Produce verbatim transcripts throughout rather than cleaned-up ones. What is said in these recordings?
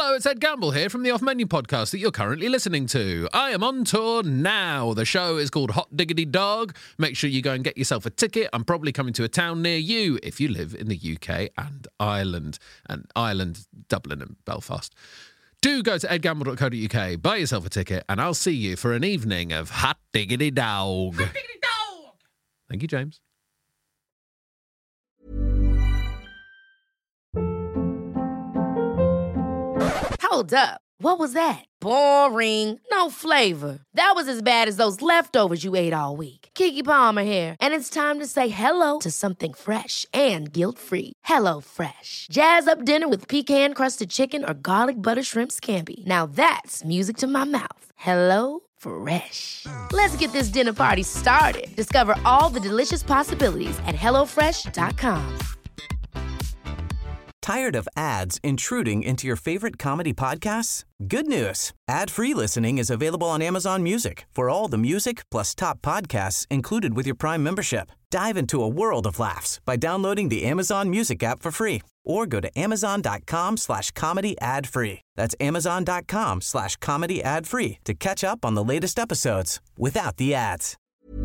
Hello, it's Ed Gamble here from the Off Menu podcast that you're currently listening to. I am on tour now. The show is called Hot Diggity Dog. Make sure you go and get yourself a ticket. I'm probably coming to a town near you if you live in the U K and Ireland, and Ireland, Dublin and Belfast. Do go to ed gamble dot co dot uk, buy yourself a ticket, and I'll see you for an evening of Hot Diggity Dog. Hot Diggity Dog! Thank you, James. Hold up. What was that? Boring. No flavor. That was as bad as those leftovers you ate all week. Keke Palmer here, and it's time to say hello to something fresh and guilt-free. Hello Fresh. Jazz up dinner with pecan-crusted chicken or garlic butter shrimp scampi. Now that's music to my mouth. Hello Fresh. Let's get this dinner party started. Discover all the delicious possibilities at hello fresh dot com. Tired of ads intruding into your favorite comedy podcasts? Good news. Ad-free listening is available on Amazon Music for all the music plus top podcasts included with your Prime membership. Dive into a world of laughs by downloading the Amazon Music app for free or go to amazon.com slash comedy ad free. That's amazon.com slash comedy ad free to catch up on the latest episodes without the ads.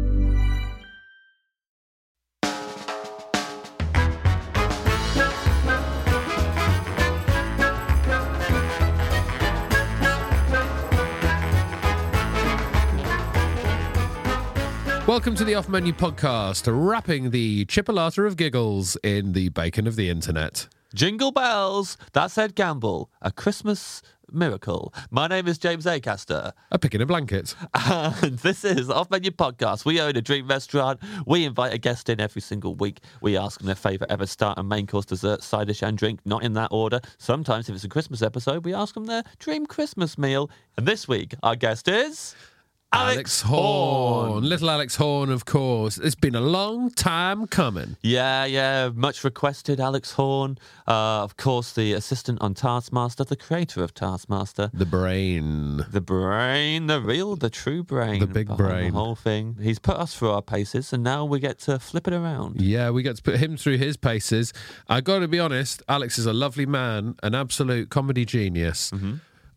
Welcome to the Off Menu podcast, wrapping the chipolata of giggles in the bacon of the internet. Jingle bells, that's Ed Gamble, a Christmas miracle. My name is James Acaster. A pick in a blanket. And this is Off Menu Podcast. We own a dream restaurant. We invite a guest in every single week. We ask them their favourite ever starter, main course, dessert, side dish and drink, not in that order. Sometimes if it's a Christmas episode, we ask them their dream Christmas meal. And this week, our guest is... Alex, Alex Horne. Horne. Little Alex Horne, of course. It's been a long time coming. Yeah, yeah, much requested Alex Horne. Uh, of course, the assistant on Taskmaster, the creator of Taskmaster. The brain. The brain, the real, the true brain. The big behind brain. The whole thing. He's put us through our paces, and now we get to flip it around. Yeah, we get to put him through his paces. I got to be honest, Alex is a lovely man, an absolute comedy genius. Mm-hmm.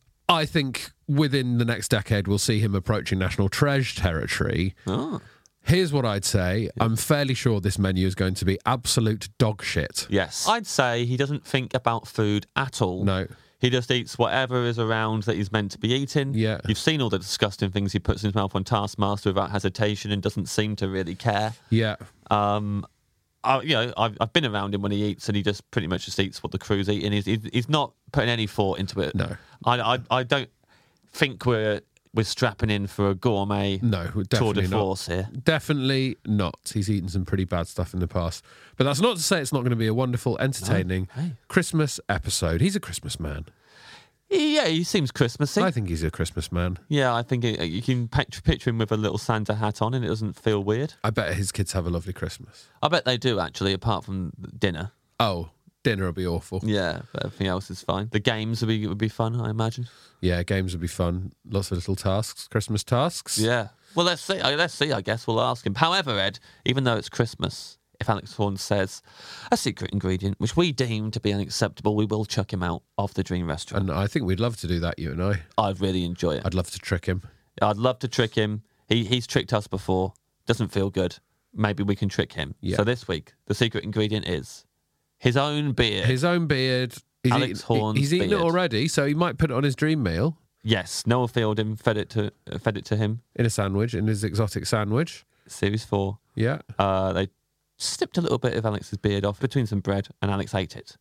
I think within the next decade, we'll see him approaching National Treasure territory. Oh. Here's what I'd say. Yeah. I'm fairly sure this menu is going to be absolute dog shit. Yes. I'd say he doesn't think about food at all. No. He just eats whatever is around that he's meant to be eating. Yeah. You've seen all the disgusting things he puts in his mouth on Taskmaster without hesitation and doesn't seem to really care. Yeah. Um... I, you know, I've, I've been around him when he eats, and he just pretty much just eats what the crew's eating. He's, he's, he's not putting any thought into it. No. I, I, I don't think we're we're strapping in for a gourmet no, tour de not. force here. Definitely not. He's eaten some pretty bad stuff in the past. But that's not to say it's not going to be a wonderful, entertaining no. hey. Christmas episode. He's a Christmas man. Yeah, he seems Christmassy. I think he's a Christmas man. Yeah, I think it, you can picture, picture him with a little Santa hat on and it doesn't feel weird. I bet his kids have a lovely Christmas. I bet they do, actually, apart from dinner. Oh, dinner will be awful. Yeah, but everything else is fine. The games would be, would be fun, I imagine. Yeah, games would be fun. Lots of little tasks, Christmas tasks. Yeah. Well, let's see. Let's see, I guess. We'll ask him. However, Ed, even though it's Christmas, if Alex Horne says a secret ingredient, which we deem to be unacceptable, we will chuck him out of the Dream Restaurant. And I think we'd love to do that, you and I. I'd really enjoy it. I'd love to trick him. I'd love to trick him. He He's tricked us before. Doesn't feel good. Maybe we can trick him. Yeah. So this week, the secret ingredient is his own beard. His own beard. He's Alex eaten, Horne's He's eaten beard. it already, so he might put it on his dream meal. Yes, Noel Fielding fed it to uh, fed it to him. In a sandwich, in his exotic sandwich. Series four. Yeah. Uh, they snipped a little bit of Alex's beard off between some bread, and Alex ate it.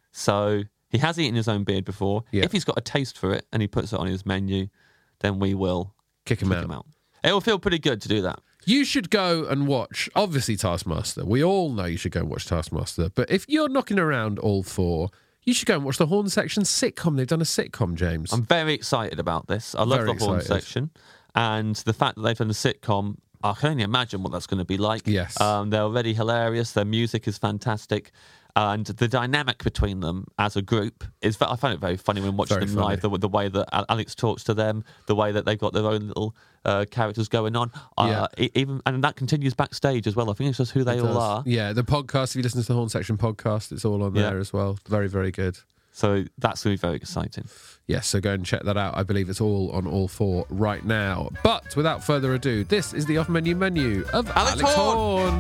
So he has eaten his own beard before. Yeah. If he's got a taste for it and he puts it on his menu, then we will Kick him kick out. him out. It will feel pretty good to do that. You should go and watch, obviously, Taskmaster. We all know you should go and watch Taskmaster. But if you're knocking around all four, you should go and watch the Horne Section sitcom. They've done a sitcom, James. I'm very excited about this. I love Very the Horne excited. section. And the fact that they've done a sitcom, I can only imagine what that's going to be like. Yes. Um, they're already hilarious. Their music is fantastic. And the dynamic between them as a group is, I find it very funny when watching Very them funny. live, the, the way that Alex talks to them, the way that they've got their own little uh, characters going on. Uh, e- even And that continues backstage as well. I think it's just who they It all does. are. Yeah, the podcast, if you listen to the Horne Section podcast, it's all on Yeah. there as well. Very, very good. So that's going to be very exciting. Yes, so go and check that out. I believe it's all on All Four right now. But without further ado, this is the off-menu menu of Alex Alex, Horne.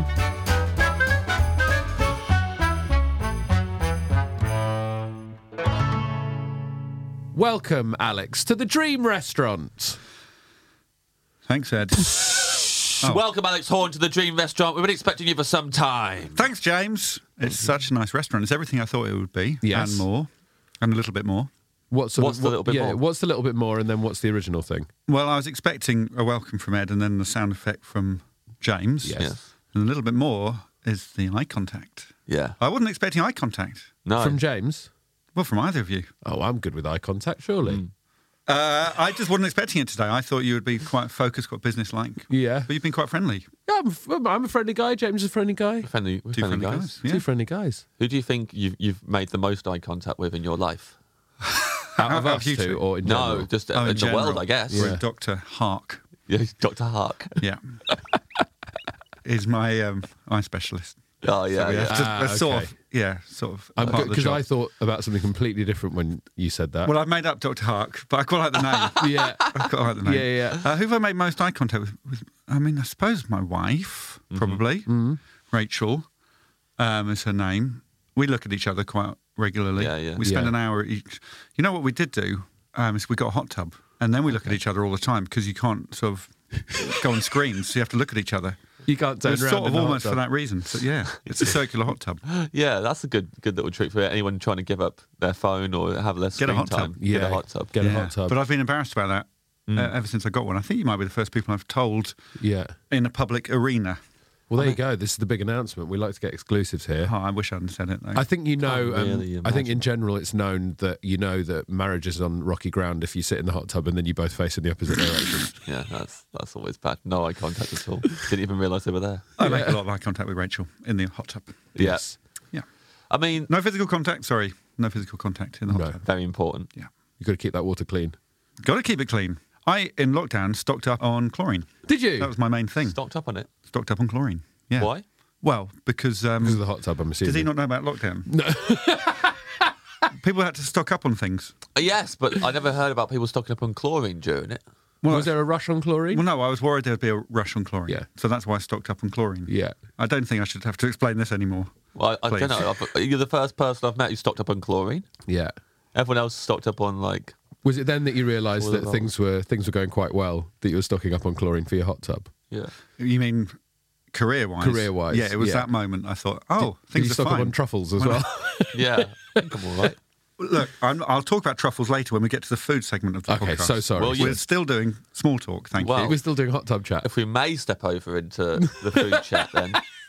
Horne. Welcome, Alex, to the Dream Restaurant. Thanks, Ed. Oh. Welcome, Alex Horne, to the Dream Restaurant. We've been expecting you for some time. Thanks, James. It's such a nice restaurant. It's everything I thought it would be, Yes. and more, and a little bit more. What sort What's of, the what- little bit yeah, more? What's the little bit more, and then what's the original thing? Well, I was expecting a welcome from Ed and then the sound effect from James. Yes. Yes. And a little bit more is the eye contact. Yeah. I wasn't expecting eye contact. No. From James? Well, from either of you. Oh, I'm good with eye contact, surely. Mm. Uh, I just wasn't expecting it today. I thought you would be quite focused, quite business-like. Yeah. But you've been quite friendly. Yeah, I'm, I'm a friendly guy. James is a friendly guy. friendly, we're Two friendly, friendly guys. guys. Yeah. Two friendly guys. Who do you think you've, you've made the most eye contact with in your life? Out of Out of us you two, two? or in general? No, just uh, Oh, in, in the world, general. I guess. With Yeah. Doctor Hark. Yeah, Doctor Hark. Yeah. is my um, eye specialist. Oh, yeah, So we yeah. have to, Ah, that's sort okay. of, yeah, sort of part of the Because job. I thought about something completely different when you said that. Well, I've made up Doctor Hark, but I quite like the name. yeah. I quite like the name. Yeah, yeah. Uh, who have I made most eye contact with? with I mean, I suppose my wife, Mm-hmm. probably. Rachel um, is her name. We look at each other quite regularly. Yeah, yeah. We spend Yeah. an hour each. You know what we did do? Um, is we got a hot tub, and then we look at each other all the time because you can't sort of go on screens, so you have to look at each other. You can't turn It's around. sort of in the hot almost for tub. that reason. So yeah, it's a circular hot tub. Yeah, that's a good good little trick for anyone trying to give up their phone or have less Get a screen hot tub. time. Yeah. Get a hot tub. Get a Yeah. hot tub. But I've been embarrassed about that uh, ever since I got one. I think you might be the first people I've told Yeah. in a public arena. Well, there you go. This is the big announcement. We like to get exclusives here. Oh, I wish I hadn't said it though. I think you know. Can't Um, really I think in imagine. general, it's known that you know that marriage is on rocky ground if you sit in the hot tub and then you both face in the opposite direction. Yeah, that's that's always bad. No eye contact at all. Didn't even realise they were there. I make a lot of eye contact with Rachel in the hot tub. Yes. Yeah. I mean, No physical contact. Sorry, no physical contact in the hot No. tub. very important. Yeah. You've got to keep that water clean. Got to keep it clean. I in lockdown stocked up on chlorine. Did you? That was my main thing. Stocked up on it. Stocked up on chlorine. Yeah. Why? Well, because um, Because of the hot tub, I'm assuming. did he not know about lockdown? No. People had to stock up on things. Uh, yes, but I never heard about people stocking up on chlorine during it. Well, Was there a rush on chlorine? well, no, I was worried there'd be a rush on chlorine. Yeah. So that's why I stocked up on chlorine. Yeah. I don't think I should have to explain this anymore. Well, I, I don't Please. know. I've- You're the first person I've met who stocked up on chlorine. Yeah. Everyone else stocked up on like. Was it then that you realised All that of things were things were going quite well, that you were stocking up on chlorine for your hot tub? Yeah. You mean career-wise? Career-wise, Yeah, it was yeah. that moment I thought, oh, Did things you are stock fine. up on truffles as well? Yeah. I think I'm all right. Look, I'm, I'll talk about truffles later when we get to the food segment of the Okay, podcast. so sorry. Well, We're you- still doing small talk, thank Well- you. We're still doing hot tub chat. If we may step over into the food chat, then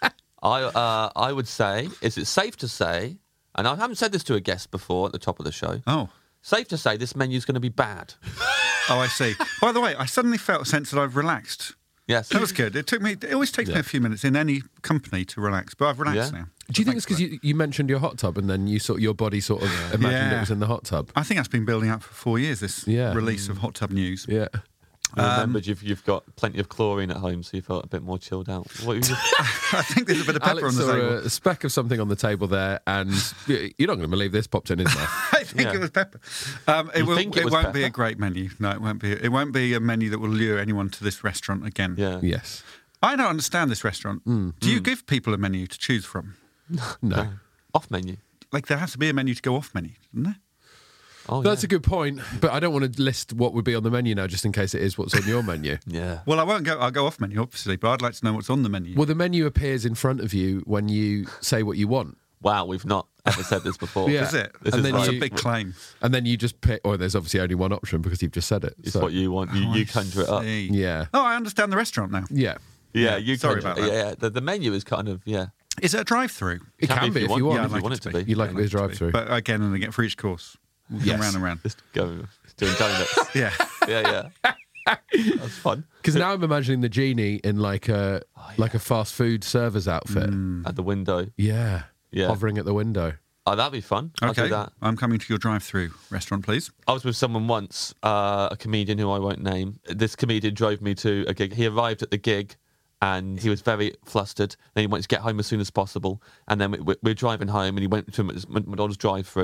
I uh, I would say, is it safe to say, and I haven't said this to a guest before at the top of the show, Oh, safe to say this menu's going to be bad. oh, I see. By the way, I suddenly felt a sense that I've relaxed. Yes. That was good. It took me. It always takes me Yeah. a few minutes in any company to relax, but I've relaxed Yeah. now. Do you think it's Thanks because for you, you mentioned your hot tub and then you sort your body sort of imagined Yeah. it was in the hot tub? that. I think that's been building up for four years. This Yeah. release of hot tub news. Yeah. You Um, remembered you've you've got plenty of chlorine at home, so you felt a bit more chilled out. What, you- I think there's a bit of pepper Alex on the saw table. a speck of something on the table there, and y- you're not going to believe this popped in his mouth. I think Yeah. it was pepper. Um, it You will, think it it was won't be pepper? a great menu. No, it won't be. It won't be a menu that will lure anyone to this restaurant again. yeah. Yes. I don't understand this restaurant. Mm. Do you give people a menu to choose from? No. Off menu. Like there has to be a menu to go off menu, doesn't there? Oh, That's yeah. a good point, but I don't want to list what would be on the menu now, just in case it is what's on your menu. Yeah. Well, I won't go. I'll go off menu, obviously, but I'd like to know what's on the menu. Well, the menu appears in front of you when you say what you want, Wow, we've not ever said this before. Yeah. Is it? This And is then That's like, you- a big claim. and then you just pick. Or there's obviously only one option because you've just said it. it's so- what you want. You, Oh, you I conjure it up. see. Yeah. Oh, I understand the restaurant now. Yeah. Yeah, Yeah, you sorry conjure- about that. Yeah, the, the menu is kind of yeah. Is it a drive-through? It can, be if you want. Yeah, if I'd you want it it to be. You like I'd it as to be. drive-through. But again and again for each course. We'll Yes. go round and round. Just go doing donuts. Yeah. yeah, yeah. That's fun. Because now I'm imagining the genie in like a Oh, like a fast food server's outfit. Mm. At the window. Yeah. Yeah. Hovering at the window. Oh, that'd be fun. I'll do Okay. that. I'm coming to your drive-through restaurant, please. I was with someone once, uh, a comedian who I won't name. This comedian drove me to a gig. He arrived at the gig and he was very flustered. Then he wanted to get home as soon as possible. And then we, we, we were driving home and he went to a McDonald's drive-through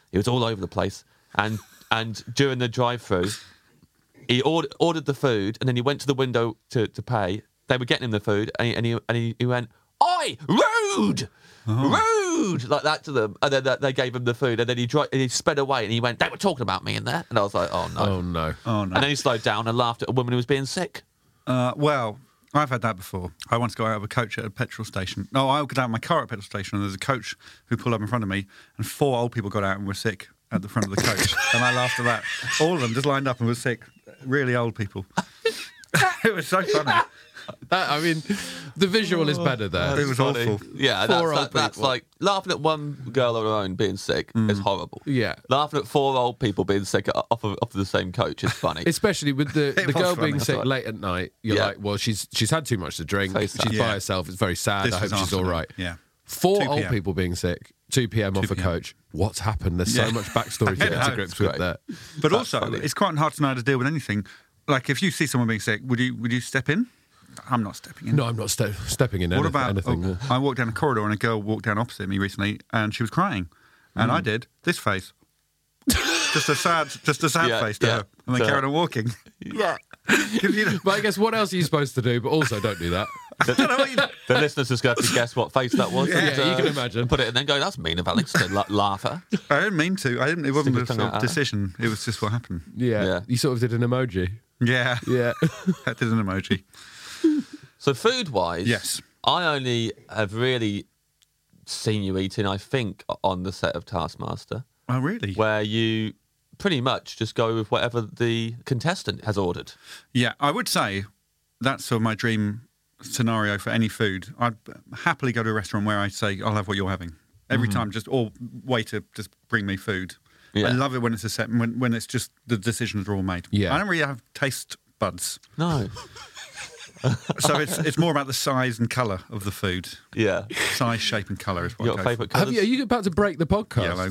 He was all over the place. And and during the drive-through, he ordered, ordered the food, and then he went to the window to, to pay. They were getting him the food, and he, and he, and he, he went, "Oi, rude! Rude!" Like that to them. And then they gave him the food, and then he, dri- and he sped away, and he went, "They were talking about me in there." And I was like, oh, no. Oh, no. Oh, no. And then he slowed down and laughed at a woman who was being sick. Uh, well, I've had that before. I once got out of a coach at a petrol station. No, I got out of my car at a petrol station, and there's a coach who pulled up in front of me, and four old people got out and were sick at the front of the coach. And I laughed at that. All of them just lined up and were sick. Really old people. It was so funny. That, I mean, the visual is better there. It was Funny. awful. Yeah, Four that's, old that, that's people. like laughing at one girl on her own being sick is horrible. Yeah. Laughing at four old people being sick off of, off of the same coach is funny. Especially with the, the was girl funny. being That's sick right. late at night. You're Yeah. like, well, she's she's had too much to drink. Very She's sad. by Yeah. herself. It's very sad. This I hope was she's all afternoon. right. Yeah. Four two old p.m. people being sick, two p.m. off a p.m. coach. What's happened? There's Yeah. so much backstory to I get know. to grips It's with great. that. But That's also, funny. it's quite hard to know how to deal with anything. Like, if you see someone being sick, would you would you step in? I'm not stepping in. No, I'm not ste- stepping in What any- about? anything. oh, I walked down a corridor and a girl walked down opposite me recently, and she was crying, and Mm. I did this face, just a sad, just a sad Yeah, face to yeah. her, and they To carried her. on walking. yeah. 'Cause, you know, But I guess what else are you supposed to do? But also don't do that. The, the listeners just got to guess what face that was. Yeah, and, you uh, can imagine. Put it and then go, "That's mean of Alex to la- laugh at." I didn't mean to. I didn't. It wasn't Stick a your tongue sort out of at her. decision. It was just what happened. Yeah. Yeah. You sort of did an emoji. Yeah, Yeah. I did an emoji. So food-wise, Yes. I only have really seen you eating, I think, on the set of Taskmaster, Oh, really? where you pretty much just go with whatever the contestant has ordered. Yeah, I would say that's sort of my dream scenario for any food. I'd happily go to a restaurant where I say, "I'll have what you're having." Every time, just or waiter just bring me food. Yeah. I love it when it's a set when when it's just the decisions are all made. Yeah. I don't really have taste buds, No. so it's it's more about the size and colour of the food. Yeah. Size, shape, and colour is what Your I go for. favourite Have colours? you, are you about to break the podcast? Yellow.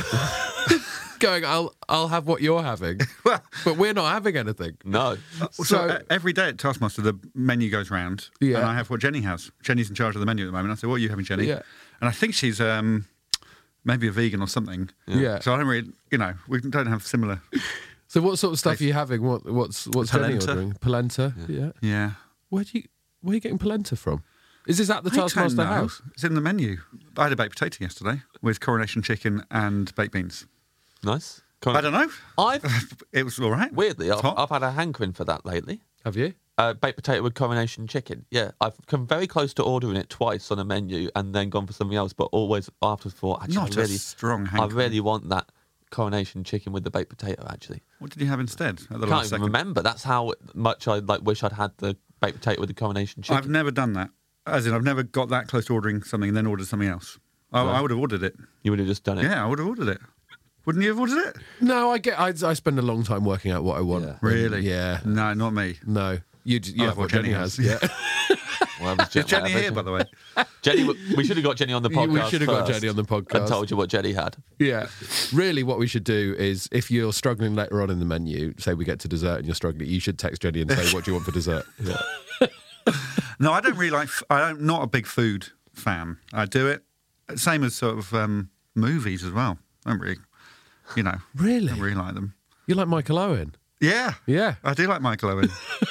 Going, I'll I'll have what you're having, Well, but we're not having anything. No. so, So- uh, every day at Taskmaster, the menu goes round, Yeah. and I have what Jenny has. Jenny's in charge of the menu at the moment. I say, "What are you having, Jenny?" Yeah. And I think she's um, maybe a vegan or something. Yeah. So I don't really, you know, we don't have similar. So what sort of stuff are you having? What what's what's Jenny Polenta. ordering? Polenta. Yeah. Yeah. Where do you where are you getting polenta from? Is this at the I don't Taskmaster know. house? It's in the menu. I had a baked potato yesterday with coronation chicken and baked beans. Nice. I don't know. I've, It was all right. weirdly, It's I've, hot. I've had a hankering for that lately. Have you? Uh, baked potato with coronation chicken. Yeah, I've come very close to ordering it twice on a menu and then gone for something else, but always after thought, actually, Not I a really, strong I hankering. really want that coronation chicken with the baked potato. Actually, What did you have instead at the can't last even second? remember. That's how much I like wish I'd had the baked potato with the coronation chicken. I've never done that. As in, I've never got that close to ordering something and then ordered something else. I, Right. I would have ordered it. You would have just done it. Yeah, I would have ordered it. Wouldn't you have ordered it? No, I get. I, I spend a long time working out what I want. Yeah. Really? Yeah. No, not me. No. You you I'll have what Jenny has. Yeah. Well, that was Is Jenny whatever. here, by the way? Jenny, we should have got Jenny on the We podcast. should have got first Jenny on the and podcast. told you what Jenny had. Yeah. Really, what we should do is, if you're struggling later on in the menu, say we get to dessert and you're struggling, you should text Jenny and say, "What do you want for dessert?" Yeah. No, I don't really like. f- I'm not a big food fan. I do it. Same as sort of um, movies as well. I don't really, you know, Really? don't really like them. You like Michael Owen? Yeah, Yeah. I do like Michael Owen.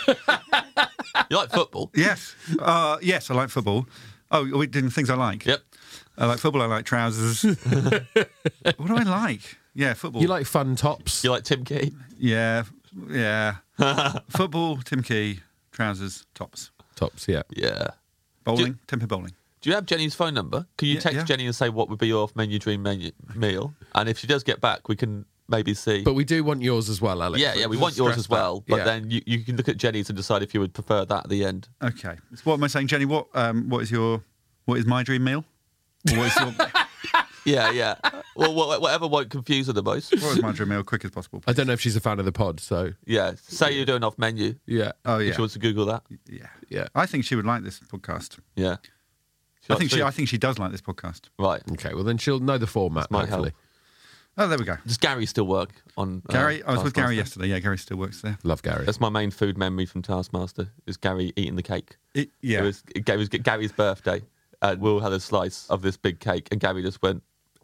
You like football? Yes, uh, yes, I like football. Oh, are we doing things I like? Yep. I like football. I like trousers. What do I like? Yeah, football. You like fun tops? You like Tim Key? Yeah, yeah. Football, Tim Key, trousers, tops. Tops, yeah. Yeah. Bowling, temper bowling. Do you have Jenny's phone number? Can you Yeah, text yeah. Jenny and say what would be your menu dream menu meal? And if she does get back, we can maybe see. But we do want yours as well, Alex. yeah, yeah, we want yours stress as well. that. But Yeah. then you, you can look at Jenny's and decide if you would prefer that at the end. Okay. So what am I saying, Jenny? What um, what is your what is my dream meal? Or what is your Yeah, yeah. Well, wha- whatever won't confuse her the most. what is my dream meal? Quick as possible. I don't know if she's a fan of the pod, so Yeah. Say you're doing off menu. yeah. Oh If yeah, she wants to Google that. yeah, Yeah. I think she would like this podcast. Yeah. I likes think she food. I think she does like this podcast. Right. Okay, well then she'll know the format, might hopefully. Oh, there we go. Does Gary still work on uh, Gary, I was with Gary Taskmaster? yesterday. Yeah, Gary still works there. Love Gary. That's my main food memory from Taskmaster, is Gary eating the cake. It, yeah, It was, it was Gary's birthday, and Will had a slice of this big cake, and Gary just went,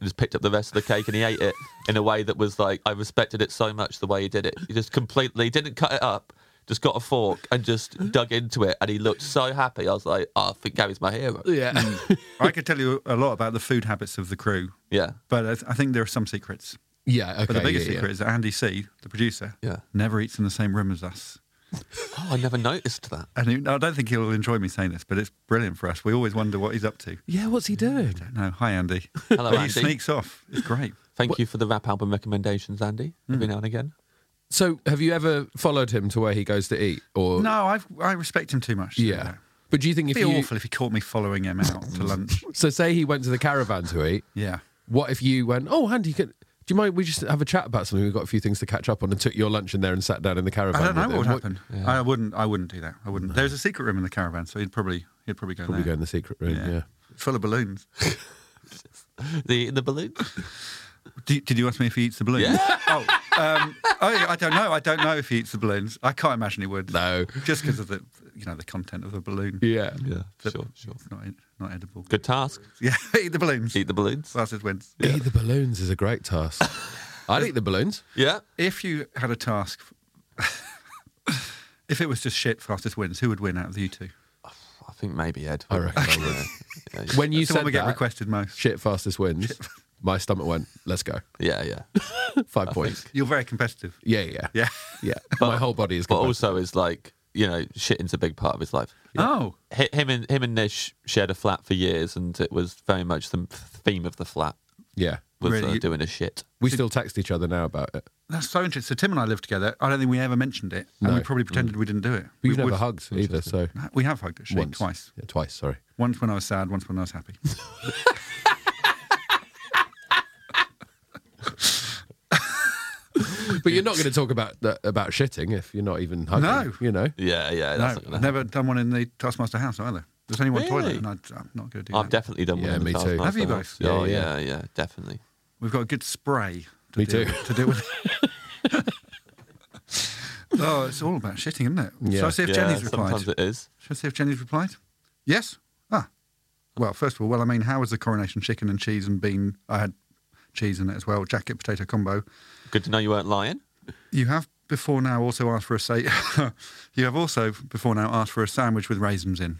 and just picked up the rest of the cake and he ate it in a way that was like, I respected it so much the way he did it. He just completely didn't cut it up, just got a fork and just dug into it, and he looked so happy. I was like, oh, I think Gary's my hero. Yeah. I could tell you a lot about the food habits of the crew, Yeah. but I, th- I think there are some secrets. Yeah, okay. But the biggest yeah, secret yeah. is that Andy C, the producer, Yeah. never eats in the same room as us. Oh, I never noticed that. And he, I don't think he'll enjoy me saying this, but it's brilliant for us. We always wonder what he's up to. Yeah, what's he doing? No, hi Andy. Hello, But Andy. he sneaks off. It's great. Thank you for the rap album recommendations, Andy, every now and again. So, have you ever followed him to where he goes to eat? Or No, I've, I respect him too much. to do Yeah. that. But do you think if It'd be you... awful if he caught me following him out to lunch. So, say he went to the caravan to eat. Yeah. What if you went, oh, Andy, can, do you mind we just have a chat about something? We've got a few things to catch up on, and took your lunch in there and sat down in the caravan. I don't know with what him? would happen. I wouldn't. I wouldn't do that. I wouldn't. There's a secret room in the caravan, so he'd probably he'd probably go Probably there. go in the secret room, yeah. It's full of balloons. The the balloon? Did, did you ask me if he eats the balloons? Yeah. Oh, um, oh, yeah, I don't know. I don't know if he eats the balloons. I can't imagine he would. No. Just because of the you know the content of the balloon. Yeah. Yeah, The- sure, sure. It's not not edible. Good task. Yeah, eat the balloons. Eat the balloons. Fastest wins. Eat the balloons is a great task. I'd eat the balloons. Yeah. If you had a task, if it was just shit, fastest wins, who would win out of you two? I think maybe Ed. I reckon I would. Yeah. Yeah, When you That's the one said we get that, requested most. shit fastest wins, my stomach went, let's go. yeah, yeah. Five points. You're very competitive. Yeah, yeah. Yeah. Yeah. My whole body is But competitive. also is like, you know, shitting's a big part of his life. Oh, Hi- Him and him and Nish shared a flat for years, and it was very much the theme of the flat Yeah. was Really? uh, doing a shit. We still text each other now about it. that's so interesting. So Tim and I lived together. I don't think we ever mentioned it, and No. we probably pretended we didn't do it. We've we never would- hugged either, so We have hugged actually once. twice. Yeah, twice, sorry. Once when I was sad, once when I was happy. But you're not going to talk about that, about shitting if you're not even hugging. No. You know. Yeah, yeah. No, That's not gonna I've never done one in the Taskmaster house either. There's only one toilet, Really? and I, I'm not going to do I've that. definitely done one. Yeah, in the me too. Taskmaster Have you house. both? Oh, Yeah, yeah, yeah, definitely. We've got a good spray. To Me deal, too. To deal with. Oh, it's all about shitting, isn't it? Yeah. Shall I see if yeah, Jenny's replied? sometimes it is. Shall I see if Jenny's replied? Yes. Ah. Well, first of all, well, I mean, how was the coronation chicken and cheese and bean? I had cheese in it as well. Jacket potato combo. Good to know you weren't lying. You have before now also asked for a say. You have also before now asked for a sandwich with raisins in.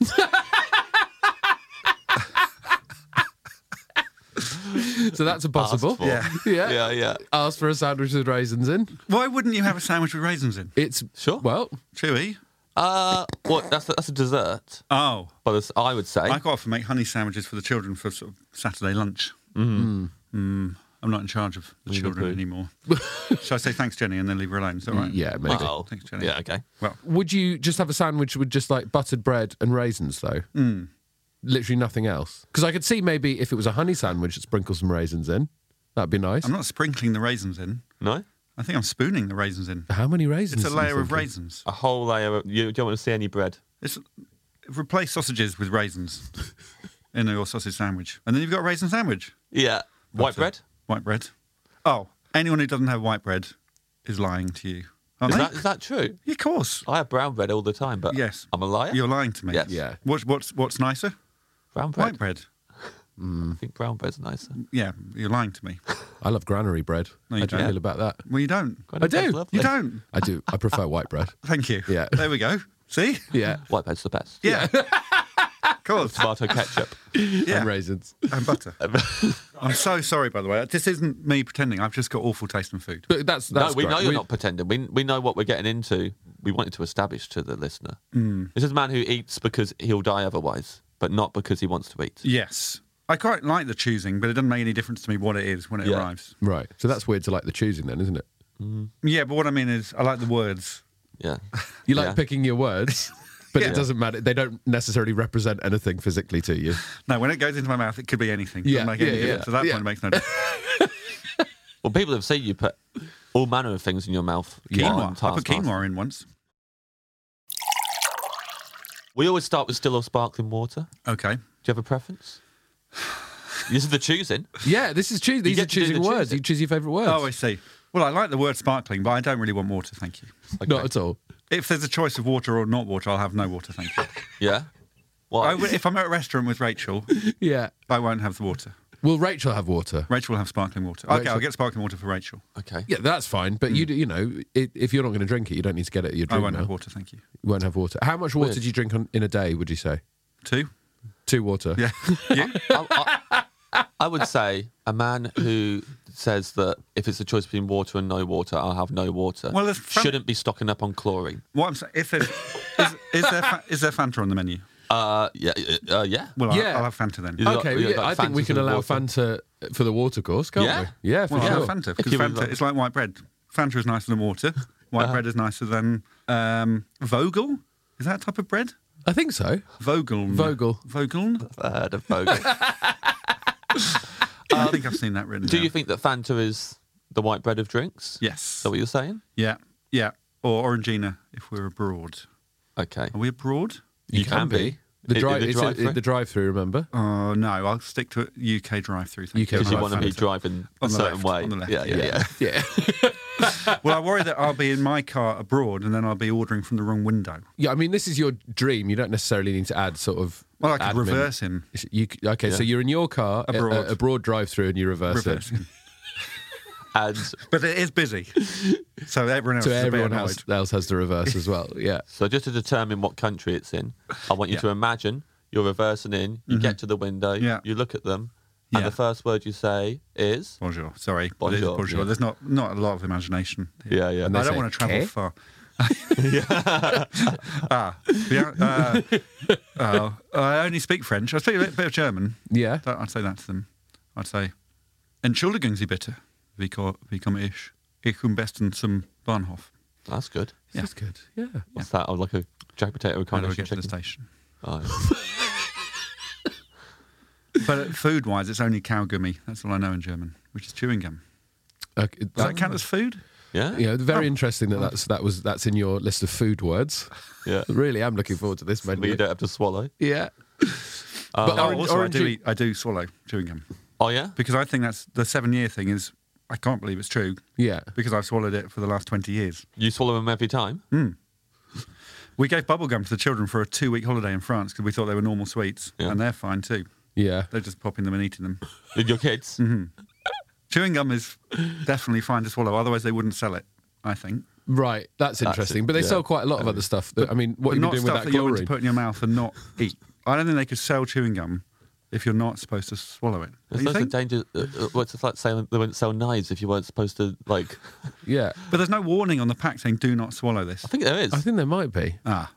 So that's a possible. Asked for. Yeah. Yeah. Yeah, yeah. Ask for a sandwich with raisins in. Why wouldn't you have a sandwich with raisins in? It's Sure. Well, Chewy. Uh, what? That's a, that's a dessert. Oh. But it's- I would say. I quite often make honey sandwiches for the children for sort of Saturday lunch. Mm. Mm. I'm not in charge of the Winnie the children Pooh. anymore. Shall I say thanks, Jenny, and then leave her alone? Is that right? yeah, maybe. Oh, Thanks, Jenny. yeah, okay. Well, Would you just have a sandwich with just like buttered bread and raisins though? mm. Literally nothing else. Because I could see maybe if it was a honey sandwich, sprinkle some raisins in. That'd be nice. I'm not sprinkling the raisins in. No? I think I'm spooning the raisins in. How many raisins? It's a are you layer of thinking? raisins. A whole layer of. You don't want to see any bread. It's replace sausages with raisins in your sausage sandwich, and then you've got a raisin sandwich. Yeah. White Butter. bread? White bread. Oh, anyone who doesn't have white bread is lying to you. Aren't Is they? that, is that true? Yeah, of course. I have brown bread all the time, but Yes. I'm a liar. You're lying to me. Yes. Yeah. What's what's what's nicer? Brown bread. White bread. I think brown bread's nicer. Yeah, you're lying to me. I love granary bread. No, How you do you don't. feel about that? Well, you don't. Granny I do. bread's lovely. You don't. I do. I prefer white bread. Thank you. Yeah. There we go. See? Yeah. White bread's the best. Yeah. Of course. Tomato ketchup. Yeah. And raisins. And butter. I'm so sorry, by the way. This isn't me pretending. I've just got awful taste in food. But that's, no, that's we great. know you're We- not pretending. We we know what we're getting into. We wanted to establish to the listener. This is a man who eats because he'll die otherwise, but not because he wants to eat. Yes. I quite like the choosing, but it doesn't make any difference to me what it is when it Yeah. arrives. Right. So that's weird to like the choosing then, isn't it? Yeah, but what I mean is I like the words. Yeah. You like Yeah. picking your words, but Yeah. it doesn't matter. They don't necessarily represent anything physically to you. No, when it goes into my mouth, it could be anything. It Yeah, doesn't make yeah, any yeah. difference. At that Yeah. point, it makes no difference. Well, people have seen you put all manner of things in your mouth. Yeah. on Quinoa. I put Taskmaster. quinoa in once. We always start with still or sparkling water. Okay. Do you have a preference? This is the choosing. Yeah, this is choosing. These get are to do the choosing words. choosing. You choose your favourite words. Oh, I see. Well, I like the word sparkling, but I don't really want water, thank you. Not at all. If there's a choice of water or not water, I'll have no water, thank you. Yeah. I Why? w- if I'm at a restaurant with Rachel, Yeah. I won't have the water. Will Rachel have water? Rachel will have sparkling water. Okay, Rachel- I'll get sparkling water for Rachel. Okay. Yeah, that's fine. But you, do- you know, i if you're not going to drink it, you don't need to get it at your I drink won't now. have water, thank you. You won't have water. How much water Weird. do you drink on, in a day? Would you say Two? two water? Yeah. you? I, I, I would say a man who says that if it's a choice between water and no water, I'll have no water. Well, there's fun- shouldn't be stocking up on chlorine. What I'm saying, if there's, is, is, there fa- is there Fanta on the menu? Uh, yeah, uh, yeah. Well, Yeah. I'll, I'll have Fanta then. You got- Okay, you yeah, got I think we Fantas can with allow water. Fanta for the water course, can't Yeah? we? Yeah, for Well, I'll sure. have Fanta because you would Fanta love- it's like white bread. Fanta is nicer than water. White Uh-huh. bread is nicer than um, Vogel. Is that a type of bread? I think so. Vogel. Vogel. Vogel. I've heard of Vogel. I think I've seen that written. Do down. you think that Fanta is the white bread of drinks? Yes. Is that what you're saying? Yeah. Yeah. Or Orangina if we're abroad. Okay. Are we abroad? You, can, be. The, I- dri- the it's a- drive-through? the drive-through, remember? Oh no, I'll stick to U K drive-through. thank U K you. Because you I'll want to have be Fanta. driving a On the certain left, way. on the left, Yeah, yeah, yeah. yeah. Yeah. Well, I worry that I'll be in my car abroad and then I'll be ordering from the wrong window. Yeah, I mean, this is your dream. You don't necessarily need to add sort of. Well, I could admin. reverse him. You, c- okay, so Yeah. you're in your car, a- Abroad. a, abroad drive-through, and you reverse, Reverse it. him. And But it is busy, so everyone else So is a bit everyone annoyed. else, else has to reverse as well. Yeah. so just to determine what country it's in, I want you Yeah. to imagine you're reversing in, you get to the window, Yeah. you look at them, and Yeah. the first word you say is... Bonjour. Sorry, but it is Bonjour, bonjour. yeah. There's not not a lot of imagination. Yeah, yeah. And they I don't say, want to travel "Okay." far. ah, yeah. Uh, uh, I only speak French. I speak a bit, bit of German. Yeah. That- I'd say that to them. I'd say, Entschuldigen Sie bitte. Wie, ko- wie komme ich? Ich am besten zum Bahnhof. That's good. This is good. Yeah. What's that? Oh, like a jack potato How do I combination get to the chicken? station? Oh, yeah. But food-wise, it's only Kaugummi. That's all I know in German, which is chewing gum. Okay, Does that count as food? yeah? You know, very Oh. interesting that that's that was that's in your list of food words. Yeah. Really, am looking forward to this But you menu. don't have to swallow. Yeah. Um, But Oh, orange- also, orange- I do, eat, I do swallow chewing gum Oh, yeah? because I think that's the seven-year thing is. I can't believe it's true Yeah. because I've swallowed it for the last twenty years. You swallow them every time? We gave bubble gum to the children for a two-week holiday in France because we thought they were normal sweets, Yeah. and they're fine too. Yeah. They're just popping them and eating them. With your kids? Mm-hmm. Chewing gum is definitely fine to swallow, otherwise they wouldn't sell it, I think. Right. That's interesting. it, but they yeah. sell quite a lot of other stuff. That, I mean, what But are you not doing with stuff that that you're meant chlorine? to put in your mouth and not eat. I don't think they could sell chewing gum if you're not supposed to swallow it. There's Do you loads of think? danger. Uh, uh, what's it like saying they wouldn't sell knives if you weren't supposed to, like... Yeah. But there's no warning on the pack saying "Do not swallow this." I think there is. I think there might be. Ah.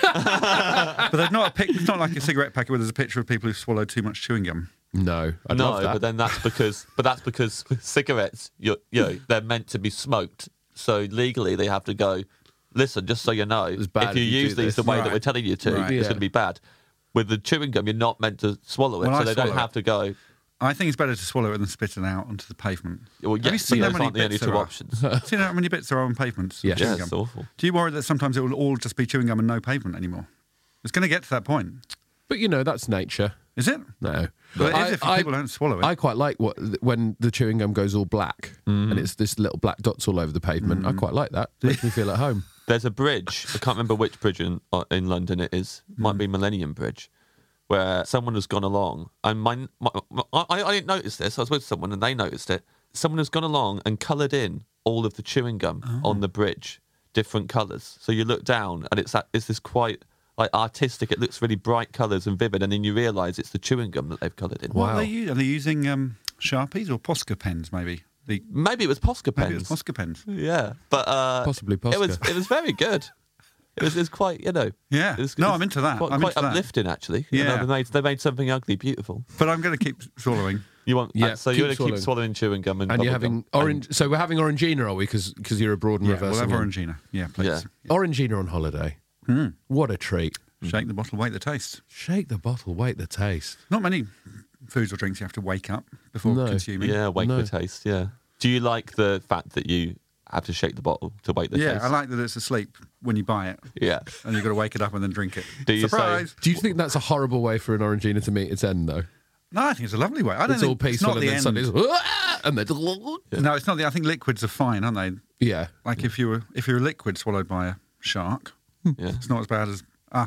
But there's not a pic- it's not like a cigarette packet where there's a picture of people who've swallowed too much chewing gum. No. I'd no, love that. but then that's because... But that's because with cigarettes, you're, you know, they're meant to be smoked. So legally they have to go, listen, just so you know, It's bad if you if you use do these this." the way that Right. we're telling you to, Right. it's Yeah. going to be bad. With the chewing gum, you're not meant to swallow it, Well, so I they don't swallow have it. to go... I think it's better to swallow it than spit it out onto the pavement. Well, Have you yes, seen but how those many aren't the only bits two there are? options. Seen how many bits there are on pavements? of Yes. chewing Yeah, gum? it's awful. Do you worry that sometimes it will all just be chewing gum and no pavement anymore? It's going to get to that point. But, you know, that's nature. Is it? No. Well, it is I- if I- people don't swallow it. I quite like what when the chewing gum goes all black Mm. and it's this little black dots all over the pavement. I quite like that. Makes me feel at home. There's a bridge. I can't remember which bridge in uh, in London it is. Might be Millennium Bridge, where someone has gone along, and my, my, my I, I didn't notice this. I was with someone, and they noticed it. Someone has gone along and coloured in all of the chewing gum on the bridge, different colours. So you look down, and it's that it's this quite like artistic. It looks really bright colours and vivid, and then you realise it's the chewing gum that they've coloured in. What Wow. are they using? Are they using um, Sharpies or Posca pens, maybe? The, Maybe it was Posca pens. maybe it's Posca pens. Yeah, but uh, Possibly It was Posca. it was very good. It was, it was quite, you know. Yeah. It was, No, it was I'm into that. Quite, I'm quite into that. uplifting, actually. You know, Yeah. they made they made something ugly beautiful. But I'm going to keep swallowing. You want, Yeah, uh, so keep you're going to swallowing. keep swallowing chewing gum and, And bubble you're having gum. orange. So we're having Orangina, are we? Because you're abroad and Yeah, we'll reversing. have in. Orangina. Yeah, please. Yeah. Orangina on holiday. Hmm. What a treat. Shake the bottle, wait the taste. Shake the bottle, wait the taste. Not many foods or drinks you have to wake up before No. consuming. Yeah, wake No. the taste. Yeah. Do you like the fact that you have to shake the bottle to wake the Yeah, taste? I like that it's asleep when you buy it, Yeah. and you've got to wake it up and then drink it. Do you say- Surprise! Do you think that's a horrible way for an Orangina to meet its end, though? No, I think it's a lovely way. I don't It's think all peaceful it's and not then the suddenly end. it's, and then No, it's not the. I think liquids are fine, aren't they? yeah. Like if you were if you're a liquid swallowed by a shark, Yeah. it's not as bad as us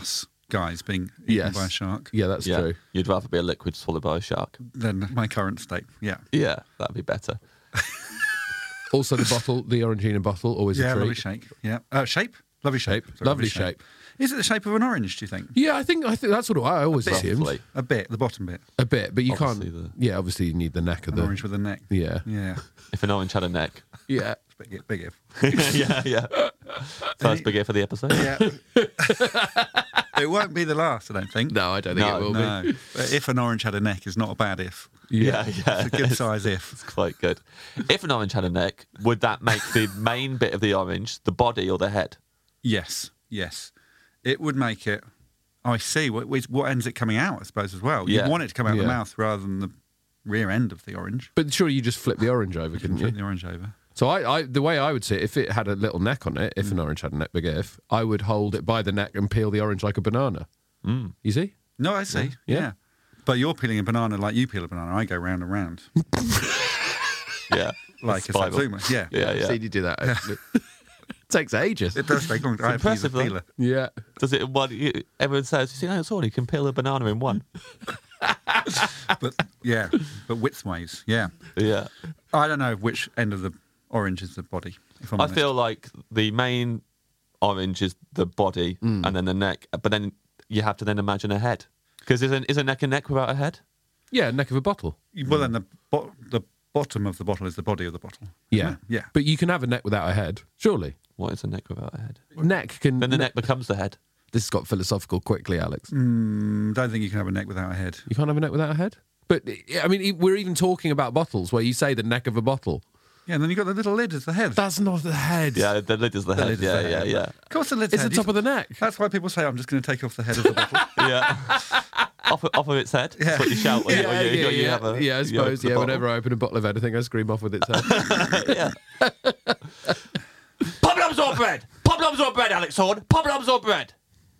guys being eaten Yes. by a shark Yeah, that's Yeah, true. you'd rather be a liquid swallowed by a shark. than my current state. Yeah. Yeah, that'd be better. Also, the bottle, the Orangina bottle, always Yeah, a treat. lovely shape. Yeah. Uh, shape? Lovely shape. Shape. Sorry, Lovely shape. Is it the shape of an orange, do you think? Yeah, I think I think that's what I always bit. assumed. Roughly. A bit, the bottom bit. A bit, but you Obviously can't. the- Yeah, obviously you need the neck of An the. orange with a neck. Yeah, Yeah. If an orange had a neck. yeah. Big if. Big if. yeah, yeah. First big for the episode. Yeah. It won't be the last, I don't think. No, I don't think No, it will be. No. But if an orange had a neck is not a bad if. Yeah, yeah. It's a good size if. It's quite good. If an orange had a neck, would that make the main bit of the orange the body or the head? Yes, yes. It would make it. I see. What, what ends it coming out, I suppose, as well. You Yeah. want it to come out Yeah. the mouth rather than the rear end of the orange. But surely you just flip the orange over, couldn't Flip you? the orange over. So I, I, the way I would see it, if it had a little neck on it, if an orange had a neck, big if, I would hold it by the neck and peel the orange like a banana. Mm. You see? No, I see. Yeah. Yeah. But you're peeling a banana like you peel a banana. I go round and round. Yeah. Like a Spiral. Satsuma. Yeah. Yeah, I've yeah. seen you do that. Actually. Takes ages. It does take long. I have to use a impressive, though. peeler. Yeah. Does it in one? You, everyone says, you see, no, it's all you can peel a banana in one. But yeah, but widthways. Yeah. Yeah. I don't know which end of the orange is the body. If I'm I honest. feel like the main orange is the body Mm. and then the neck, but then you have to then imagine a head. Because is, is a neck a neck without a head? Yeah, neck of a bottle. Well, then the bo- the bottom of the bottle is the body of the bottle. Yeah. Yeah. But you can have a neck without a head, surely. What is a neck without a head? Neck can. Then the neck becomes the head. This has got philosophical quickly, Alex. Mm, don't think you can have a neck without a head. You can't have a neck without a head? But, I mean, we're even talking about bottles where you say the neck of a bottle. Yeah, and then you've got the little lid as the head. That's not the head. Yeah, the lid is the, The head. lid is yeah, the yeah, head. yeah, Of course, the lid's It's head. the top of the neck. That's why people say, I'm just going to take off the head of the bottle. yeah. off, off of its head. Yeah. That's what you shout when you, Yeah, when you, yeah, you yeah. have a. yeah, I you suppose. open the Yeah, bottle. whenever I open a bottle of anything, I scream off with its head. yeah. Poplums or bread? Poplums or bread, Alex Horn? Poplums or bread?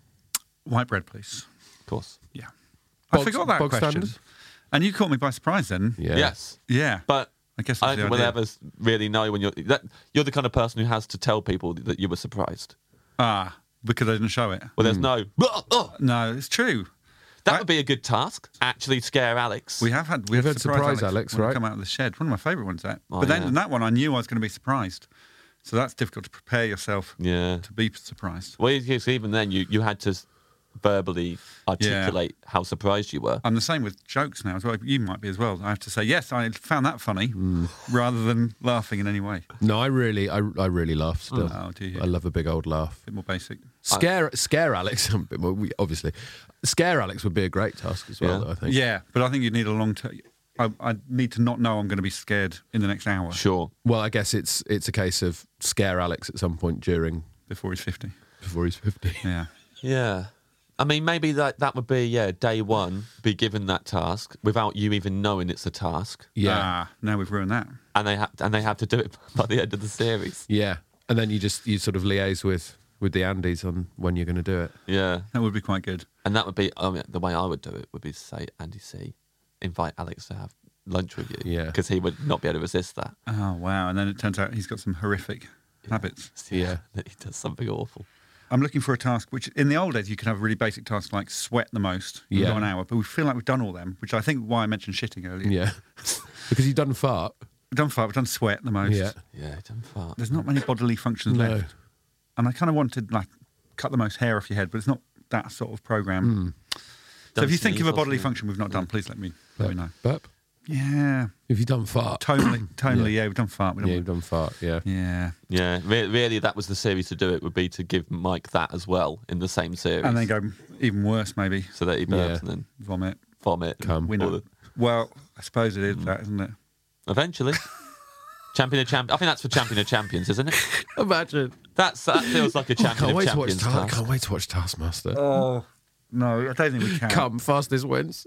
White bread, please. Of course. Yeah. I Bog- forgot that bog question. standard? And you caught me by surprise then. Yeah. Yes. Yeah. But I guess I that's the don't think we'll idea. ever really know when you're. That, you're the kind of person who has to tell people that you were surprised. Ah, because I didn't show it. Well, there's no. Oh, No, it's true. that I- would be a good task. Actually, scare Alex. We have had we We've have had surprised surprise Alex, when we right? Come out of the shed. One of my favourite ones. That. Oh, but then yeah. in that one, I knew I was going to be surprised. So that's difficult to prepare yourself yeah. to be surprised. Well, you- so even then, you, you had to verbally articulate how surprised you were. I'm the same with jokes now as well. You might be as well. I have to say, yes, I found that funny, rather than laughing in any way. No, I really, I, I really laugh still. Oh, do you? I love a big old laugh. A bit more basic. Scare, scare Alex. a bit more, we- obviously, scare Alex would be a great task as well. Yeah. Though, I think. Yeah, but I think you need a long term. I, I need to not know I'm going to be scared in the next hour Sure. Well, I guess it's it's a case of scare Alex at some point during before he's fifty. before he's fifty. Yeah. Yeah. I mean, maybe that, that would be, yeah, day one, be given that task without you even knowing it's a task. Yeah, Ah, now we've ruined that. And they, ha- and they have to do it by the end of the series. yeah, and then you just you sort of liaise with with the Andes on when you're going to do it. Yeah. That would be quite good. And that would be, I mean, the way I would do it would be to say, Andy C, invite Alex to have lunch with you. Yeah. Because he would not be able to resist that. Oh, wow. And then it turns out he's got some horrific habits. Yeah. That he does something awful. I'm looking for a task which, in the old days, you could have a really basic task like sweat the most, Yeah. yeah. an hour, but we feel like we've done all them, which I think why I mentioned shitting earlier. Yeah, because you've done fart. We've done fart, we've done sweat the most. Yeah, Yeah, he doesn't fart. There's not many bodily functions No. left. And I kind of wanted, like, cut the most hair off your head, but it's not that sort of program. So Don't if you think of a sneeze or bodily something. function we've not done, please let me, let me know. burp. Yeah. If you've done fart, Tonally, tonally, yeah, we've done fart. We yeah, don't you've done fart. Yeah, yeah. Yeah, re- really, that was the series to do it, would be to give Mike that as well in the same series. And then go even worse, maybe. So that he burps Yeah. and then Vomit. vomit. and Cum. We all know. the- Well, I suppose it is that, isn't it? Eventually. Champion of Champions. I think that's for Champion of Champions, isn't it? imagine. That's That feels like a Oh, Champion can't of wait to watch. Champions Ta- task. can't wait to watch Taskmaster. Oh. No, I don't think we can. Come, fastest wins.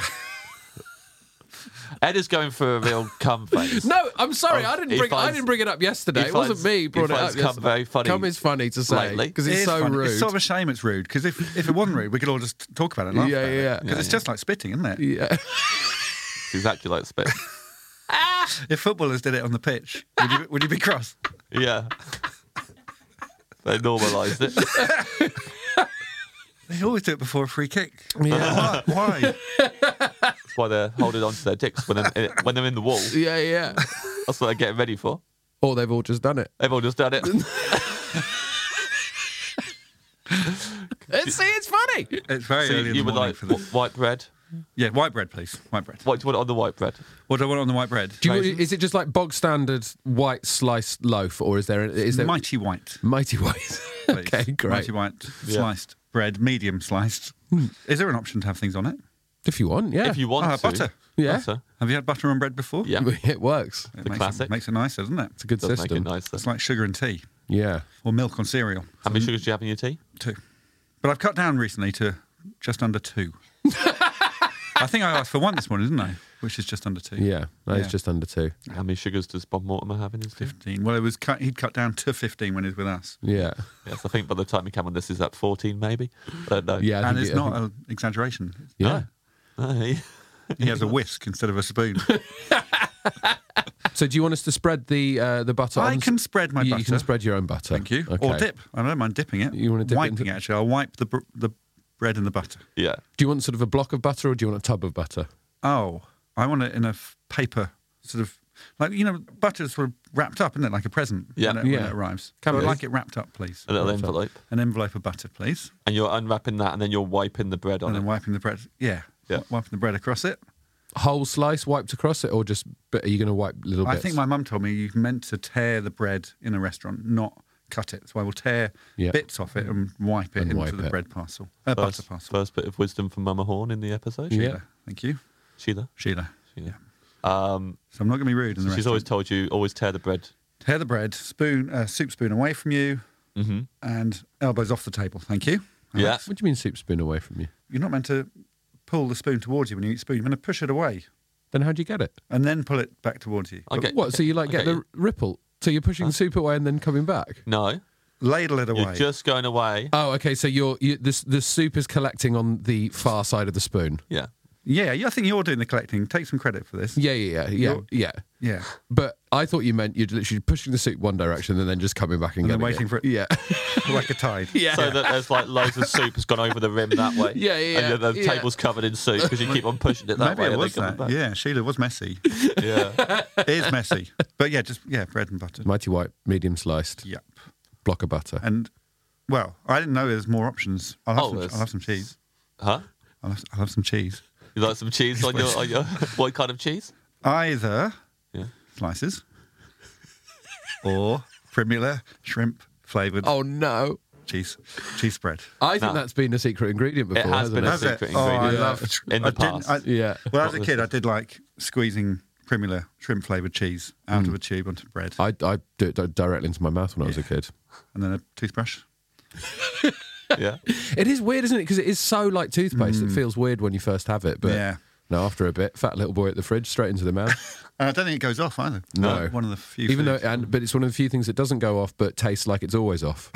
Ed is going through a real cum phase. No, I'm sorry. Oh, I didn't he bring. I finds- didn't bring it up yesterday. he It wasn't finds- me he brought it up finds cum yesterday. very funny Cum is funny to say lately. because It it's is so funny. rude. It's sort of a shame it's rude, because if, if it wasn't rude, we could all just talk about it and laugh Yeah, about yeah, it. yeah. Because Yeah, it's yeah. just like spitting, isn't it? yeah. It's exactly like spit. If footballers did it on the pitch, would you, would you be cross? Yeah. They normalised it. They always do it before a free kick. Yeah. Why? Why? That's why they're holding on to their dicks when they're, when they're in the wall. Yeah, yeah. That's what they're getting ready for. Or they've all just done it. They've all just done it. It's, see, it's funny. It's very So early you, in you the would morning like for wh- this. white bread? Yeah, white bread, please. White bread. What do you want on the white bread? What do I want on the white bread? Do you, Raisins? is it just like bog standard white sliced loaf, or is there is there Mighty white. mighty white? Please. Okay, great. Mighty white Yeah. sliced bread, medium sliced. Is there an option to have things on it? If you want, yeah. If you want Ah, to. butter. Yeah. Butter. Have you had butter on bread before? Yeah. It works. It The makes classic. It, makes it nicer, doesn't it? It's a good Does make system. it nicer. It's like sugar and tea, Yeah. or milk on cereal. How many sugars do you have in your tea? Two. But I've cut down recently to just under two. I think I asked for one this morning, didn't I? Which is just under two. Yeah. That is Yeah. just under two. How many sugars does Bob Mortimer have in his tea? Fifteen. Well, it was cut, he'd cut down to fifteen when he was with us, Yeah. Yes, I think by the time we come on this is at fourteen maybe. I don't know. Yeah. I and think it's it- I not think- an exaggeration. Yeah. Oh, he- He has a whisk instead of a spoon. So do you want us to spread the uh, the butter? I on? can spread my you, butter. You can spread your own butter. Thank you. Okay. Or dip. I don't mind dipping it. You wanna dip it Wiping into- it, actually. I'll wipe the br- the bread in the butter. yeah. Do you want sort of a block of butter, or do you want a tub of butter? Oh, I want it in a f- paper, sort of, like, you know, butter's sort of wrapped up, isn't it? Like a present Yeah. when, it, when Yeah. it arrives. Can So I'd be. like it wrapped up, please. A little What's that? envelope. An envelope of butter, please. And you're unwrapping that and then you're wiping the bread on And it. then wiping the bread. Yeah. Yeah. Wiping the bread across it. Whole slice wiped across it, or just bit, are you going to wipe little I bits? think my mum told me you're meant to tear the bread in a restaurant, not cut it. So I will tear Yeah. bits off it and wipe it And into wipe the it. bread parcel. Uh, butter First, parcel. first bit of wisdom from Mama Horn in the episode. Yeah. Sheila. Thank you. Sheila. Sheila. Sheila. Um, So I'm not going to be rude in the so she's always restaurant. told you always tear the bread. Tear the bread, spoon, uh, soup spoon away from you, Mm-hmm. and elbows off the table. Thank you. Yeah. Alex. What do you mean soup spoon away from you? You're not meant to pull the spoon towards you when you eat spoon. You're meant to push it away Then how do you get it? and then pull it back towards you. I get- what? So you like I get get the ripple? So you're pushing the soup away and then coming back? No, Ladle it away. you're just going away. Oh, okay. So you're you, this the soup is collecting on the far side of the spoon. Yeah. Yeah, I think you're doing the collecting. Take some credit for this. Yeah, yeah, yeah, yeah, You're- yeah. Yeah. But I thought you meant you're literally pushing the soup one direction and then just coming back and, And then getting waiting for it. Yeah, Like a tide. yeah. So that there's like loads of soup has gone over the rim that way. Yeah, yeah, And the, the yeah. table's covered in soup because you keep on pushing it that Maybe way. it and was then coming that. back. Yeah, Sheila was messy. Yeah. It is messy. But yeah, just, yeah, bread and butter. Mighty white, medium sliced, Yep. block of butter. And, well, I didn't know there's more options. I'll have, Oh, some, there's- I'll have some cheese. Huh? I'll have, I'll have some cheese. You like some cheese on your, on your what kind of cheese? Either Yeah. slices or Primula shrimp flavoured Oh no! cheese cheese spread. I think No. that's been a secret ingredient before. It has hasn't been it? a Has secret it? Oh, I ingredient. love In the I didn't- past. I- Yeah. When I was a Not kid, this- I did like squeezing Primula shrimp flavoured cheese out Mm. of a tube onto bread, I I do it di- directly into my mouth when I was a Yeah. kid. and then a toothbrush. Yeah. It is weird, isn't it? Because it is so like toothpaste. It feels weird when you first have it, but Mm. Yeah. no, after a bit, fat little boy at the fridge, straight into the mouth. And I don't think it goes off either. No. One of the few. Even though, foods. and but it's one of the few things that doesn't go off, but tastes like it's always off.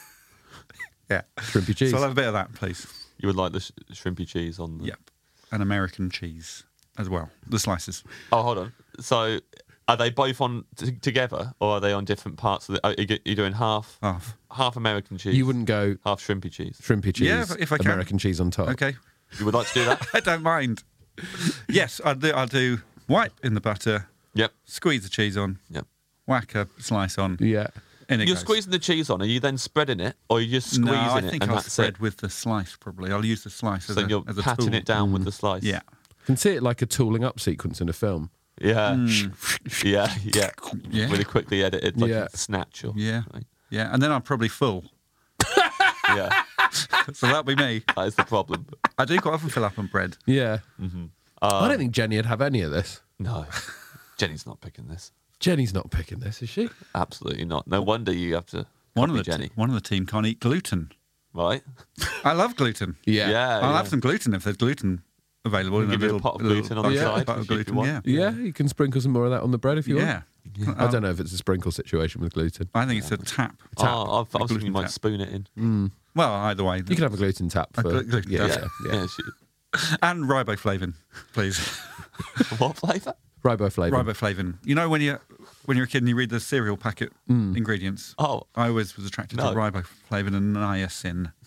yeah, Shrimpy cheese. So I'll have a bit of that, please. You would like the sh- shrimpy cheese on the... Yep, and American cheese as well. The slices. Oh, hold on. So are they both on t- together or are they on different parts of the... Are you, get- you're doing half Half. half American cheese? You wouldn't go Half shrimpy cheese. shrimpy cheese, Yeah, if- if I can. American cheese on top. Okay. You would like to do that? I don't mind. Yes, I'll do. I'll do wipe in the butter, Yep. squeeze the cheese on, Yep. whack a slice on. Yeah. In it You're goes. squeezing the cheese on. Are you then spreading it or are you just squeezing No, I it think and I'll that's spread it? with the slice. Probably, I'll use the slice as So a, you're as a patting tool. it down with the slice. Yeah. You can see it like a tooling up sequence in a film. Yeah. Mm. yeah. Yeah. Yeah. Really quickly edited, like Yeah. a snatch or Yeah. right? Yeah, and then I'm probably full. Yeah. So that'll be me. That is the problem. I do quite often fill up on bread. Yeah. Um, I don't think Jenny would have any of this. No. Jenny's not picking this. Jenny's not picking this, is she? Absolutely not. No wonder you have to One copy of the Jenny, T- one of the team can't eat gluten. right? I love gluten. Yeah. Yeah. I'll yeah. have some gluten if there's gluten available. We'll in a give you a little, pot of little gluten on the bucket- side bucket if of you gluten. want. Yeah. Yeah, you can sprinkle some more of that on the bread if you want. Yeah. I don't know if it's a sprinkle situation with gluten. I think it's a tap. Oh, I, I was thinking gluten you might tap. spoon it in. Well, either way. You can have a gluten tap A for glu- gluten yeah, tap. yeah, yeah. Yeah. she- And riboflavin, please. what flavour? Riboflavin. Riboflavin. You know when you when you're a kid and you read the cereal packet ingredients. Oh, I always was attracted No. to riboflavin and niacin.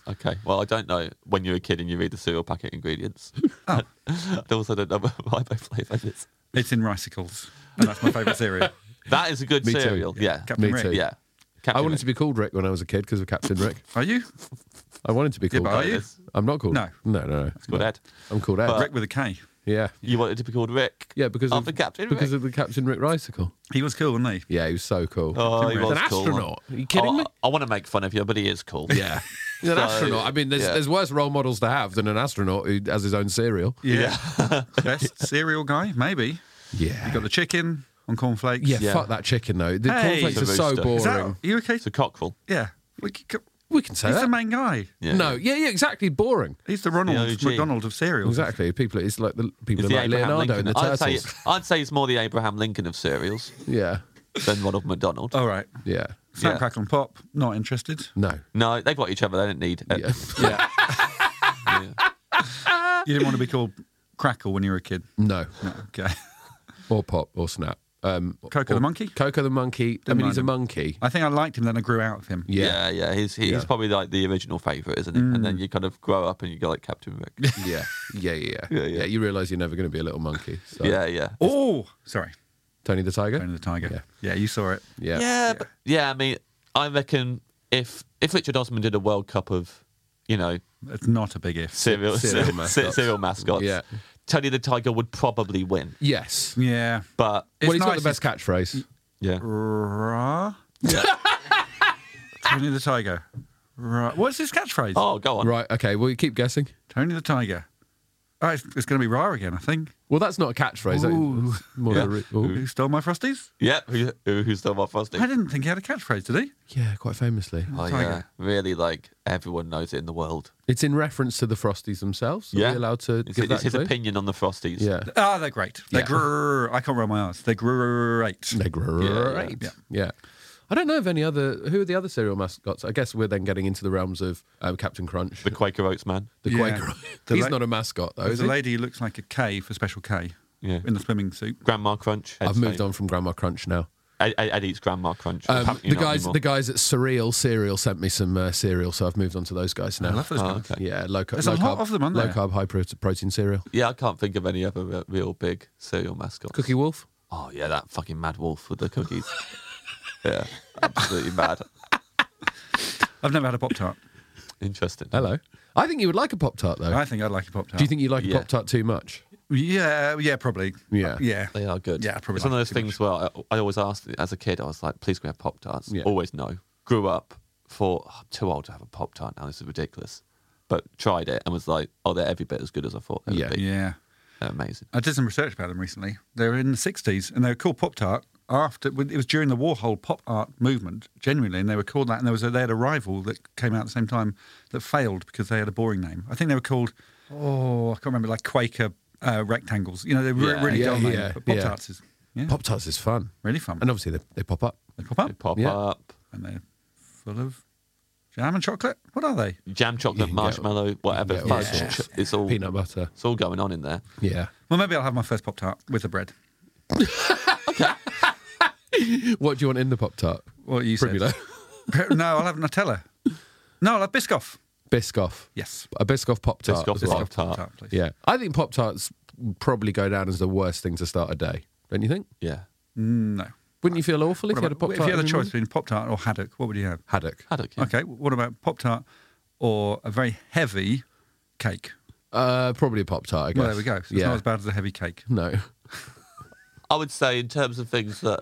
Okay. Well, I don't know when you're a kid and you read the cereal packet ingredients. Oh. I also don't know why they flavour this. It's in Ricicles, and that's my favourite cereal. That is a good Me too. cereal. Yeah. Captain Me Rick. too. Yeah. Captain I wanted Rick. to be called Rick when I was a kid because of Captain Rick. Are you? I wanted to be Yeah, called. but are you? It's I'm not called. No. no, no. no. called Ed. I'm called Ed. But- Rick with a K. yeah, You wanted to be called Rick? yeah, because After of Captain because Rick? of the Captain Rick Ricycle. He was cool, wasn't he? Yeah, he was so cool. Oh, he Rick. was An cool. astronaut. Are you kidding oh, me? I want to make fun of you, but he is cool. Yeah, he's an So, astronaut. I mean, there's yeah. there's worse role models to have than an astronaut who has his own cereal. Yeah. Best cereal guy, maybe. Yeah, You got the chicken on cornflakes. yeah, Yeah. Fuck that chicken though. The Hey, cornflakes are it's a so rooster. Is that, boring. are you okay? It's a cockerel. Yeah. We could, We can say he's that. the main guy. Yeah. No, yeah, yeah, exactly. Boring. He's the Ronald O G. McDonald of cereal. Exactly. People, it's like the people It's are the like Abraham Leonardo Lincoln. and the I'd turtles. say, I'd say he's more the Abraham Lincoln of cereals Yeah, than Ronald McDonald. All right. yeah. Snap, Yeah. crackle and pop. Not interested. No. No, they've got each other. They don't need. Uh, Yeah. yeah. yeah. You didn't want to be called Crackle when you were a kid. No. No. Okay. Or Pop or Snap. Um, Coco or- the monkey? Coco the monkey. I Didn't mean, he's a mind him. monkey. I think I liked him, then I grew out of him. Yeah. Yeah, yeah, he's he's Yeah. probably like the original favourite, isn't he? And then you kind of grow up and you go like Captain Rick. Yeah. Yeah. Yeah. Yeah. Yeah, yeah. yeah. You realise you're never going to be a little monkey. So. yeah, yeah, Oh, sorry. Tony the Tiger. Tony the Tiger. Yeah. Yeah, you saw it. Yeah. yeah, but, yeah. I mean, I reckon if if Richard Osman did a World Cup of, you know, It's not a big if. cereal Cereal cereal, mascots. cereal mascots, Yeah. Tony the Tiger would probably win. Yes. Yeah. But It's well, he's got nice the best catchphrase. yeah, Rah. Tony the Tiger. Rah. What's his catchphrase? oh, go on. Right. Okay. Well, you keep guessing. Tony the Tiger. Oh, it's, it's going to be Rah again, I think. Well, that's not a catchphrase. that- Ooh. it's more Yeah. a re- ooh. Who stole my Frosties? Yeah, who, who, who stole my frosting? I didn't think he had a catchphrase, did he? Yeah, quite famously. Oh Tiger. yeah, really like everyone knows it in the world. It's in reference to the Frosties themselves. Are Yeah, we allowed to it's, give it's that his clue? opinion on the frosties. Yeah. Ah, they're great. They're Yeah. grrr. I can't roll my R's. They're great. They're great. yeah. Yeah. I don't know of any other. Who are the other cereal mascots? I guess we're then getting into the realms of um, Captain Crunch, the Quaker Oats man. the Yeah. Quaker. The He's la- not a mascot though, There's is a he? lady who looks like a K for Special K Yeah, in the swimming suit. Grandma Crunch. I've Ed's moved favourite. on from Grandma Crunch now. Ed, Ed, Ed eats Grandma Crunch. Um, Apparently the not guys, anymore. the guys at Surreal Cereal sent me some uh, cereal, so I've moved on to those guys now. I love those Oh, guys. okay. Yeah, low, ca- There's low a lot carb, of them, aren't low there? carb, high pro- protein cereal. Yeah, I can't think of any other re- real big cereal mascots. Cookie Wolf. Oh yeah, that fucking Mad Wolf with the cookies. Yeah, absolutely mad. I've never had a Pop Tart. Interesting. Hello. I think you would like a Pop Tart though. I think I'd like a Pop Tart. Do you think you like a Yeah. Pop Tart too much? Yeah, yeah, probably. Yeah. Yeah. They are good. Yeah, I probably It's one of like those it too things where I, I always asked as a kid. I was like, "Please, can we have Pop Tarts?" Yeah. Always no. Grew up, thought oh, I'm too old to have a Pop Tart now. This is ridiculous. But tried it and was like, "Oh, they're every bit as good as I thought they Yeah. would be. Yeah. They're amazing." I did some research about them recently. They were in the sixties and they were called Pop Tart after, it was during the Warhol pop art movement, genuinely, and they were called that. And there was a, they had a rival that came out at the same time that failed because they had a boring name. I think they were called, oh, I can't remember, like Quaker uh, rectangles. You know, they're re- Yeah. really Yeah, dull name. yeah, But Pop yeah. Tarts is yeah, Pop Tarts is fun, really fun. and obviously they, they pop up. They pop up They pop Yeah. up. and they're full of jam and chocolate. What are they? Jam, chocolate, can get- marshmallow, whatever. you can get all fudge. sorts. It's all Peanut butter. it's all going on in there. Yeah. Well, maybe I'll have my first Pop Tart with the bread. What do you want in the Pop Tart? What you Pretty said. low. No, I'll have Nutella. No, I'll have Biscoff. Biscoff. Yes. A Biscoff Pop Tart. Biscoff as well. Pop Tart. Pop-Tart, please. Yeah. I think Pop Tarts probably go down as the worst thing to start a day. Don't you think? Yeah. No. Wouldn't you feel awful if What you had a about- Pop if Tart? you had a choice between Pop Tart or haddock, what would you have? Haddock. Haddock. Yeah. Okay, what about Pop Tart or a very heavy cake? Uh, probably a Pop Tart, I guess. Well, there we go. So it's yeah. not as bad as a heavy cake. No. I would say in terms of things that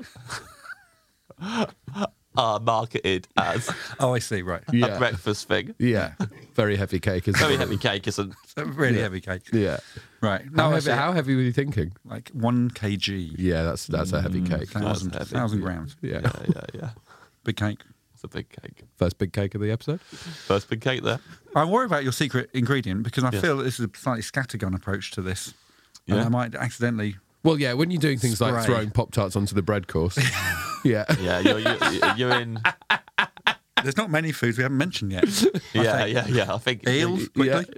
are marketed as Oh, I see. Right. Yeah. a breakfast thing. Yeah. Very heavy cake. Isn't Very it? heavy cake isn't. So really heavy cake. Yeah. Right. How, No, I heavy, see. how heavy were you thinking? Like one kg. Yeah, that's that's a heavy cake. Thousand, That's heavy. thousand grams. Yeah. Yeah, yeah, yeah. Big cake. It's a big cake. First big cake of the episode. First big cake there. I worry about your secret ingredient because I Yeah. feel that this is a slightly scattergun approach to this. And Yeah. I might accidentally. Well, yeah, when you're doing things like Spray. throwing Pop Tarts onto the bread course. yeah. Yeah, you're, you're, you're in. There's not many foods we haven't mentioned yet. Yeah, yeah, yeah. I think. Eels, quickly.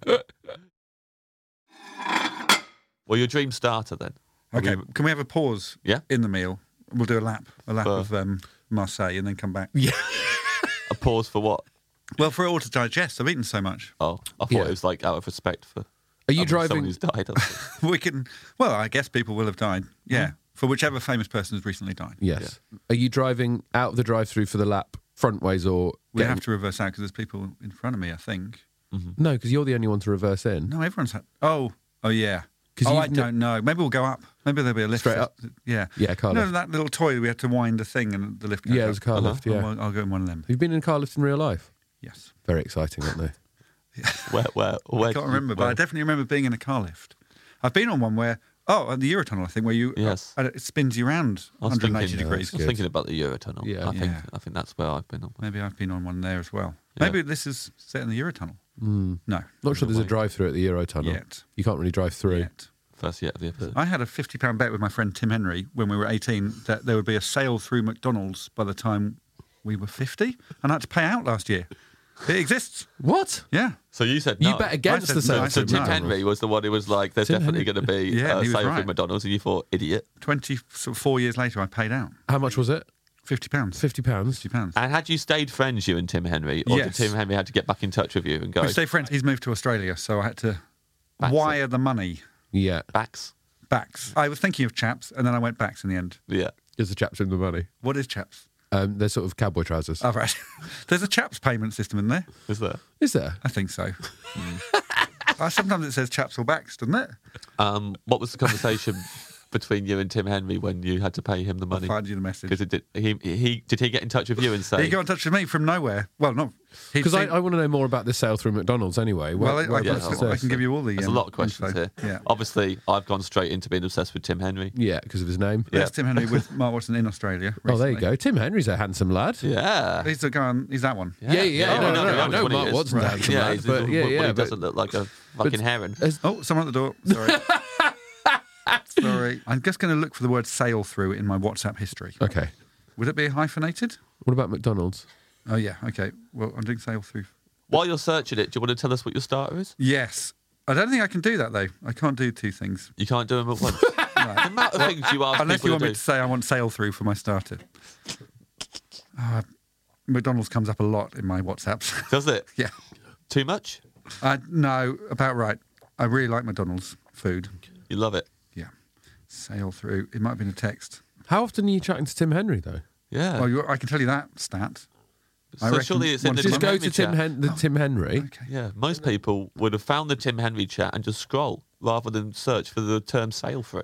Well, your dream starter then. Have Okay, you- can we have a pause Yeah. in the meal? We'll do a lap, a lap For- of um, Marseille, and then come back. Yeah. A pause for what? Well, for it all to digest, I've eaten so much. Oh, I thought Yeah. it was like out of respect for. Are you um, driving? Someone who's died. We can. Well, I guess people will have died. Yeah, for whichever famous person has recently died. Yes. Are you driving out of the drive-through for the lap front ways or? We getting- have to reverse out because there's people in front of me. I think. No, because you're the only one to reverse in. No, everyone's had. Oh, oh yeah. 'Cause Oh, you've I n- don't know. Maybe we'll go up. Maybe there'll be a lift. Straight up? Yeah. Yeah, car No, lift. that little toy we had to wind a thing and the lift. Goes Yeah, up. there's a car Uh-huh. lift. Yeah. I'll, I'll go in one of them. Have you been in a car lift in real life? Yes. Very exciting, aren't they? where, where, where? I can't did you- remember, but where- I definitely remember being in a car lift. I've been on one where, oh, at the Eurotunnel, I think, where you, Yes. uh, it spins you around I was one hundred eighty thinking, degrees. I was thinking about the Eurotunnel. Yeah. I think Yeah. I think that's where I've been on. Maybe I've been on one there as well. Yeah. Maybe this is set in the Eurotunnel. Mm. No, Not sure there's a way. drive-through at the Eurotunnel. Yet. You can't really drive through. yet. First yet of the episode. I had a fifty pound bet with my friend Tim Henry when we were eighteen that there would be a sale through McDonald's by the time we were fifty, and I had to pay out last year. It exists. What? Yeah. So you said You no. bet against I the said no, sale I So through said Tim no. McDonald's. Henry was the one who was like, "There's Tim definitely Henry. going to be Yeah, a he was sale through right. McDonald's," and you thought, "Idiot." twenty-four years later, I paid out. How much was it? fifty pounds. Fifty pounds. fifty pounds. And had you stayed friends, you and Tim Henry, or Yes. did Tim Henry have to get back in touch with you and go, We stay friends. He's moved to Australia, so I had to Back wire the money Yeah. "Backs"? backs. I was thinking of chaps, and then I went backs in the end. Yeah. There's the chaps in the money. What is chaps? Um, they're sort of cowboy trousers. Oh, right. There's a chaps payment system in there. Is there? Is there? I think so. uh, sometimes it says chaps or backs, doesn't it? Um, what was the conversation between you and Tim Henry when you had to pay him the I'll money? find you the message. Because did he, he did he get in touch with you and say, He got in touch with me from nowhere. Well, no. he'd Because I, seen- I want to know more about this sale through McDonald's anyway. Where- Well, I, I, where can- that's yeah, the I test. can give you all the. There's um, a lot of questions info. here. Yeah. Obviously, I've gone straight into being obsessed with Tim Henry. Yeah, because of his name. Yeah. There's Tim Henry with Mark Watson in Australia. Oh, there you recently. go. Tim Henry's a handsome lad. Yeah. He's the guy. On, he's that one. Yeah, yeah, no, no, no, we I know what he Mark is. Watson's a handsome yeah, lad, he's, but yeah, but yeah, he but- doesn't look like a fucking heron. As- Oh, someone at the door. Sorry. Sorry. I'm just going to look for the word sail through in my WhatsApp history. Okay. Would it be hyphenated? What about McDonald's? Oh, yeah. Okay. Well, I'm doing sail through. While you're searching it, do you want to tell us what your starter is? Yes. I don't think I can do that, though. I can't do two things. You can't do them at once. The amount of things you ask Unless you people want to me do. to say I want sail through for my starter. Oh, McDonald's comes up a lot in my WhatsApps. Does it? Yeah. Too much? Uh, no, about right. I really like McDonald's food. You love it? Yeah. Sail through. It might have been a text. How often are you chatting to Tim Henry, though? Yeah. Well, you I can tell you that stat. I so reckon surely it's in once the a Just Tim go Henry to Tim chat. Hen- the Tim Henry. Okay. Yeah, most people would have found the Tim Henry chat and just scroll rather than search for the term sail through.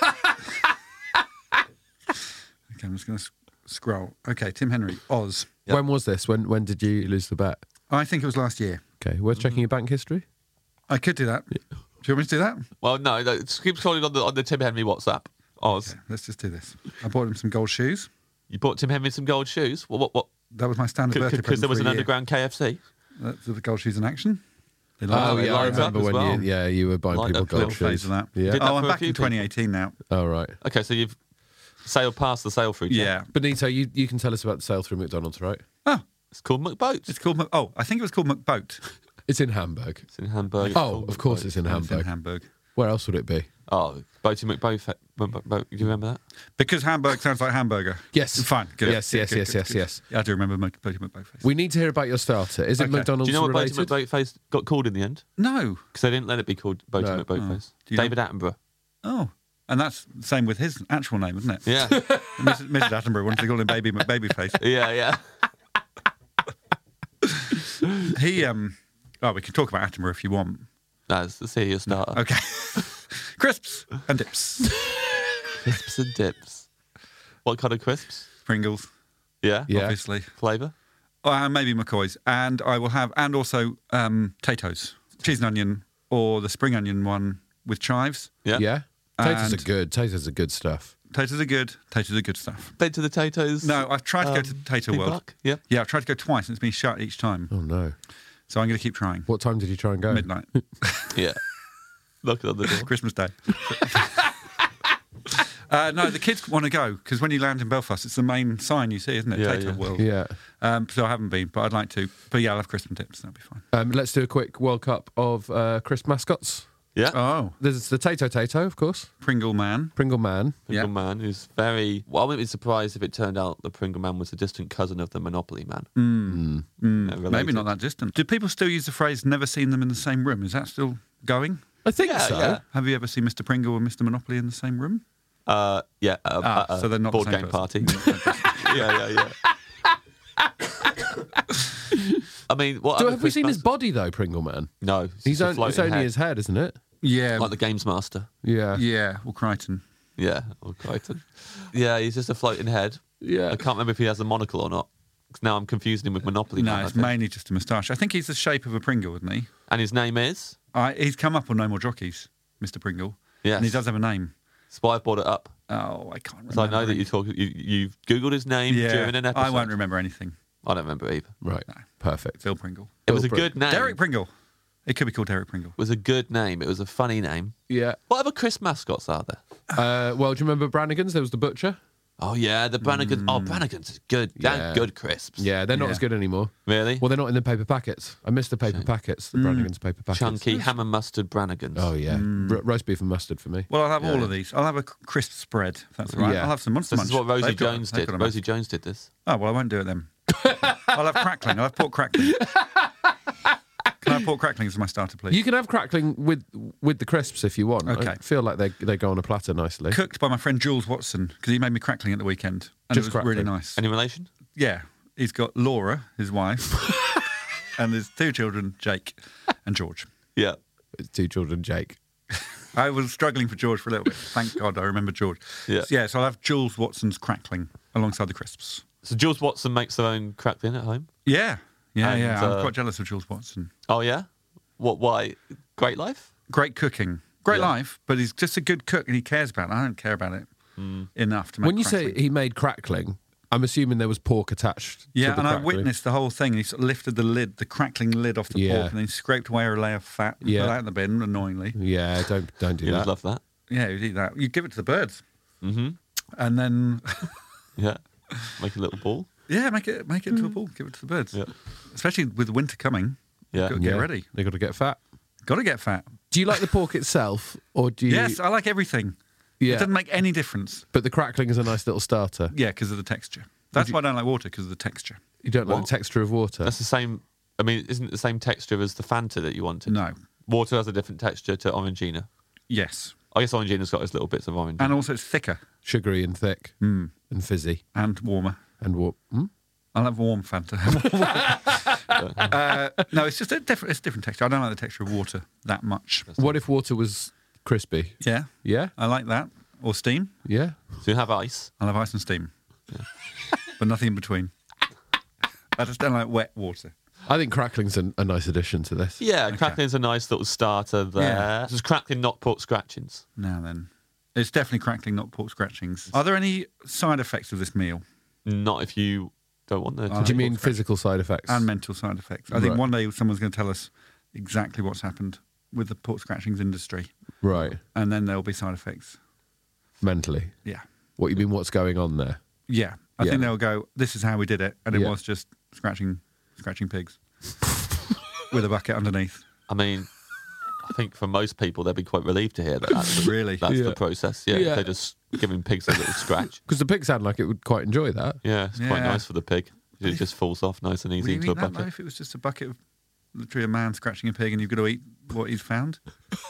Okay, I'm just going to scroll. Okay, Tim Henry, Oz. Yep. When was this? When when did you lose the bet? I think it was last year. Okay, worth checking your bank history. I could do that. Do you want me to do that? well, no, no, just keep scrolling on the on the Tim Henry WhatsApp. Oz, Okay, let's just do this. I bought him some gold shoes. you bought Tim Henry some gold shoes. What? What? What? That was my standard birthday Because present there was for an a year. underground K F C. That's the gold shoes in action. They Oh, like it yeah, I lines up remember as when well. you yeah you were buying Lined people up, gold little phase shoes. of that. Yeah. Did that Oh, I'm for a back few in people. twenty eighteen now. Oh right. Okay, so you've sailed past the sail through. chat. Yeah. Benito, you, you can tell us about the sale through McDonald's, right? Oh, It's called McBoat. it's called. Mc- Oh, I think it was called McBoat. It's in Hamburg. It's in Hamburg. Oh, of course it's in It's in Hamburg. Hamburg. Where else would it be? Oh, Boaty McBoat. Fe- McBoat. Do you remember that? Because Hamburg sounds like hamburger. Yes. Fine. Good. Yes, Good, yes, good, yes, good, yes, good. yes. Yeah, I do remember Mc- Boaty McBoatface. We need to hear about your starter. Is it Okay. McDonald's Do you know what related? Boaty McBoatface got called in the end? No. Because they didn't let it be called Boaty No. McBoatface. Do you know- David Attenborough. Oh. And that's the same with his actual name, isn't it? Yeah. Missus Missus Attenborough wanted to call him Baby McBabyface. yeah, yeah. He, um, oh, we can talk about Attenborough if you want. That's the serious starter. Okay. Crisps and dips. Crisps and dips. What kind of crisps? Pringles, Yeah. Yeah. obviously. Flavour? Oh, and maybe McCoy's. And I will have, and also um, potatoes, cheese and onion, or the spring onion one with chives. Yeah. Yeah. Potatoes And- are good. Potatoes are good stuff. Potatoes are good. Potatoes are good stuff. Bed to the potatoes. No, I've tried to go um, to Potato Big World. Buck? Yep. Yeah, I've tried to go twice, and it's been shut each time. Oh no. So I'm going to keep trying. What time did you try and go? Midnight, Yeah. Knocking on the door. Christmas Day. uh, no, the kids want to go because when you land in Belfast, it's the main sign you see, isn't it? Yeah, Potato yeah. World. Yeah. Um, so I haven't been, but I'd like to. But yeah, I'll have Christmas dips. That'll be fine. Um, let's do a quick World Cup of uh, crisp mascots. Yeah. Oh, There's the Tato Tato, of course. Pringle Man. Pringle Man. Pringle Yeah. Man, who's very... Well, I wouldn't be surprised if it turned out the Pringle Man was a distant cousin of the Monopoly Man. Mm. Mm. Yeah, Maybe related. not that distant. Do people still use the phrase "never seen them in the same room"? Is that still going? I think Yeah, so. yeah. Have you ever seen Mister Pringle and Mister Monopoly in the same room? Uh, yeah, uh, Ah, uh, so they're not the board same game person. party. yeah, yeah, yeah. I mean, what Do, other have we seen Christmas- his body, though, Pringle Man? No, it's He's just a on, it's floating only head. his head, isn't it? Yeah, Like the Games Master. Yeah. yeah, or Crichton. Yeah, or Crichton. Yeah, he's just a floating head. Yeah. I can't remember if he has a monocle or not. 'Cause now I'm confusing him with Monopoly No, Man. I it's think. mainly just a moustache. I think he's the shape of a Pringle, isn't he? And his name is? I, he's come up on No More Jockeys, Mister Pringle. Yes. And he does have a name. That's why I brought it up. Oh, I can't remember. So I know that you talk. You, you've Googled his name Yeah, during an episode. I won't remember anything. I don't remember either. Right. No. Perfect. Phil Pringle. It was a Bill Br- good name. Derek Pringle. It could be called Derek Pringle. It was a good name. It was a funny name. Yeah. What other Chris mascots are there? Uh, well, do you remember Brannigan's? There was the butcher. Oh yeah, the Brannigan. Oh, Brannigan's is good. Damn Yeah. good crisps. Yeah, they're not Yeah. as good anymore. Really? Well, they're not in the paper packets. I missed the paper packets, the Brannigan's paper packets. Chunky ham and mustard Brannigans. Oh, yeah. R- roast beef and mustard for me. Well, I'll have Yeah, all yeah. of these. I'll have a crisp spread, if that's all right. Yeah. I'll have some Monster This is Munch. what Rosie They've got- Jones they've did. got 'em Rosie Jones did this. Oh, well, I won't do it then. I'll have crackling. I'll have pork crackling. Can I have pork crackling as my starter, please? You can have crackling with with the crisps if you want. Okay. I feel like they they go on a platter nicely. Cooked by my friend Jules Watson, because he made me crackling at the weekend. And Just it was really crackling. nice. Any relation? Yeah. He's got Laura, his wife, and his two children, Jake and George. Yeah. It's two children, Jake. I was struggling for George for a little bit. Thank God I remember George. Yeah. So, yeah, so I'll have Jules Watson's crackling alongside the crisps. So Jules Watson makes their own crackling at home. Yeah. Yeah, And, yeah. I'm uh, quite jealous of Jules Watson. Oh yeah. What? Why? Great life. Great cooking. Great Yeah. life, but he's just a good cook and he cares about it. I don't care about it enough to make When you crackling. say he made crackling, I'm assuming there was pork attached. Yeah, to the and I crackling. witnessed the whole thing. He sort of lifted the lid, the crackling lid off the Yeah. pork, and then he scraped away a layer of fat and Yeah. put that in the bin, annoyingly. Yeah, don't don't do You that. love that. Yeah, you'd eat that. You give it to the birds. Mm-hmm. And then, Yeah. Make a little ball. yeah, make it make it to a ball, give it to the birds. Yeah. Especially with winter coming. Yeah. Got to Yeah, get ready. They got to get fat. Got to get fat. Do you like the pork itself, or do you? Yes, I like everything. It Yeah. doesn't make any difference. But the crackling is a nice little starter. Yeah, because of the texture. That's you- why I don't like water, because of the texture. You don't like What? the texture of water. That's the same. I mean, isn't it the same texture as the Fanta that you wanted? No. Water has a different texture to Orangina. Yes. I guess Orangina's got its little bits of orange. And also it's thicker Sugary and thick Mm. and fizzy and warmer. and warm. Hmm? I'll have warm Fanta. uh, no, it's just a different, it's a different texture. I don't like the texture of water that much. What if water was crispy? Yeah, Yeah, I like that. Or steam. yeah. So you have ice. I'll have ice and steam. But nothing in between. I just don't like wet water. I think crackling's a, a nice addition to this. Yeah, crackling's a nice little starter there. Yeah. Does crackling not pork scratchings? Now then. It's definitely crackling, not pork scratchings. Are there any side effects of this meal? Not if you don't want there to Oh, Do you be. mean physical side effects? And mental side effects? I think Right. one day someone's going to tell us exactly what's happened with the pork scratchings industry. Right. And then there'll be side effects. Mentally. Yeah. What you mean? What's going on there? Yeah. I Yeah. think they'll go, this is how we did it. And it Yeah. was just scratching scratching pigs with a bucket underneath. I mean, I think for most people they'd be quite relieved to hear that. That's the, Really? That's Yeah. the process. Yeah, Yeah. they're just giving pigs a little scratch. Because the pig sound like it would quite enjoy that. Yeah, it's quite Yeah. nice for the pig. It just falls off nice and Would easy you into a eat that though bucket. if it was just a bucket of literally a man scratching a pig and you've got to eat what he's found?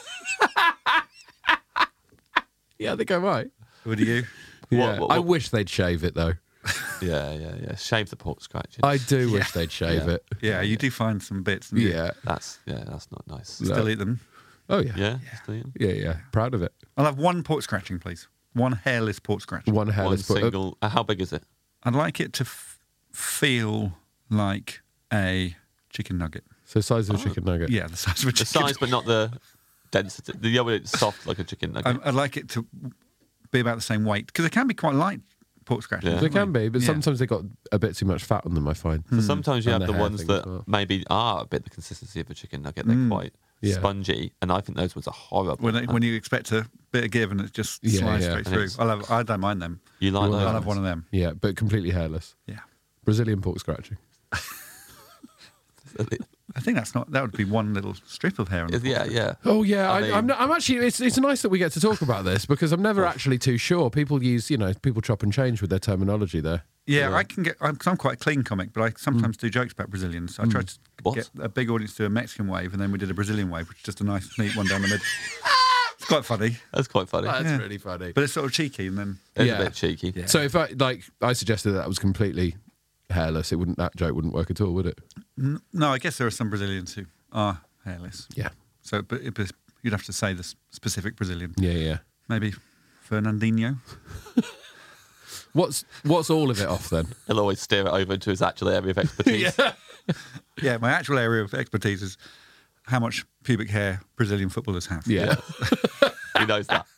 Yeah, I think I might. Would you? Yeah. what- I what- wish they'd shave it though. Yeah, yeah, yeah. Shave the pork scratching. I do wish they'd shave Yeah. it. Yeah, you do find some bits. don't you? Yeah. That's yeah, that's not nice. No. Still eat them. Oh yeah. Yeah, still eat 'em. Yeah, yeah. Proud of it. I'll have one pork scratching, please. One hairless pork scratching. One One hairless put- single. Uh, how big is it? I'd like it to f- feel like a chicken nugget. So size of Oh. a chicken nugget. Yeah, the size of a The chicken. size, but not the density. The other, it's soft like a chicken nugget. I'd, I'd like it to be about the same weight because they can be quite light pork scratching. Yeah. They can be, but Yeah. sometimes they got a bit too much fat on them, I find. So sometimes you And have the the hair ones thing that as well. maybe are a bit the consistency of a chicken nugget. They're quite Yeah. spongy, and I think those ones are horrible. When, it, when you expect a bit of give and it just Yeah, slides yeah. straight And through. it's- I'll have, I don't mind them. you like You those? want I'll ones? have one of them. Yeah, but completely hairless. Yeah. Brazilian pork scratching. I think think that's not. That would be one little strip of hair. On the Yeah, forehead. yeah. Oh yeah, I I mean- I'm, not, I'm actually. It's it's nice that we get to talk about this because I'm never actually too sure. People use, you know, people chop and change with their terminology there. Yeah, I can get. I'm, 'cause I'm quite a clean comic, but I sometimes do jokes about Brazilians. So I tried to What? get a big audience to do a Mexican wave, and then we did a Brazilian wave, which is just a nice, neat one down the middle. It's quite funny, That's quite funny. That's Yeah. really funny. but it's sort of cheeky. And then It's Yeah. a bit cheeky. Yeah. So if I like, I suggested that was completely hairless. It wouldn't. That joke wouldn't work at all, would it? n- no, I guess there are some Brazilians who are hairless. Yeah. So, but it, was- you'd have to say the s- specific Brazilian. Yeah, yeah. Maybe Fernandinho. What's what's all of it off then? He'll always steer it over into his actual area of expertise. Yeah, my actual area of expertise is how much pubic hair Brazilian footballers have. Yeah. He knows that.